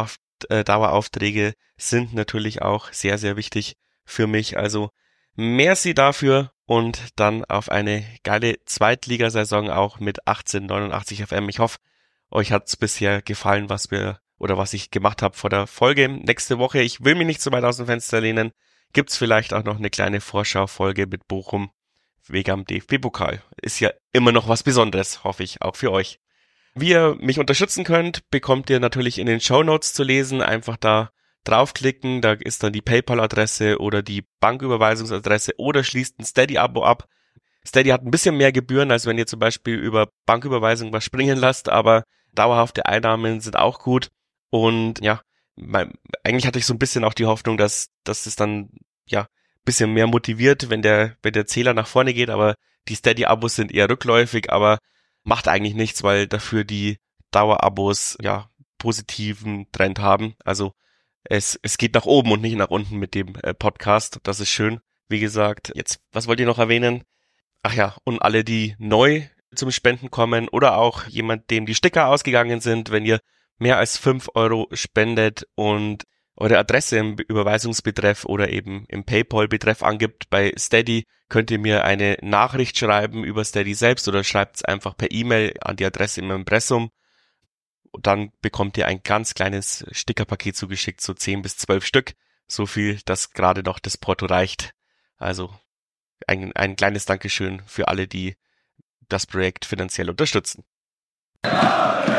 Daueraufträge sind natürlich auch sehr, sehr wichtig für mich. Also merci dafür und dann auf eine geile Zweitligasaison auch mit 1889 FM. Ich hoffe, euch hat's bisher gefallen, was ich gemacht habe vor der Folge. Nächste Woche, ich will mich nicht so weit aus dem Fenster lehnen, gibt's vielleicht auch noch eine kleine Vorschaufolge mit Bochum wegen am DFB-Pokal. Ist ja immer noch was Besonderes, hoffe ich, auch für euch. Wie ihr mich unterstützen könnt, bekommt ihr natürlich in den Shownotes zu lesen. Einfach da draufklicken, da ist dann die PayPal-Adresse oder die Banküberweisungsadresse oder schließt ein Steady-Abo ab. Steady hat ein bisschen mehr Gebühren, als wenn ihr zum Beispiel über Banküberweisung was springen lasst, aber dauerhafte Einnahmen sind auch gut. Und eigentlich hatte ich so ein bisschen auch die Hoffnung, dass es dann bisschen mehr motiviert, wenn der Zähler nach vorne geht, aber Die Steady-Abos sind eher rückläufig, aber macht eigentlich nichts, weil dafür die Dauerabos ja positiven Trend haben. Also es geht nach oben und nicht nach unten mit dem Podcast. Das ist schön. Wie gesagt, jetzt, was wollt ihr noch erwähnen? Ach ja, und alle, die neu zum Spenden kommen oder auch jemand, dem die Sticker ausgegangen sind, wenn ihr mehr als 5 Euro spendet und eure Adresse im Überweisungsbetreff oder eben im PayPal-Betreff angibt bei Steady, könnt ihr mir eine Nachricht schreiben über Steady selbst oder schreibt es einfach per E-Mail an die Adresse im Impressum. Und dann bekommt ihr ein ganz kleines Stickerpaket zugeschickt, so 10 bis 12 Stück. So viel, dass gerade noch das Porto reicht. Also ein kleines Dankeschön für alle, die das Projekt finanziell unterstützen.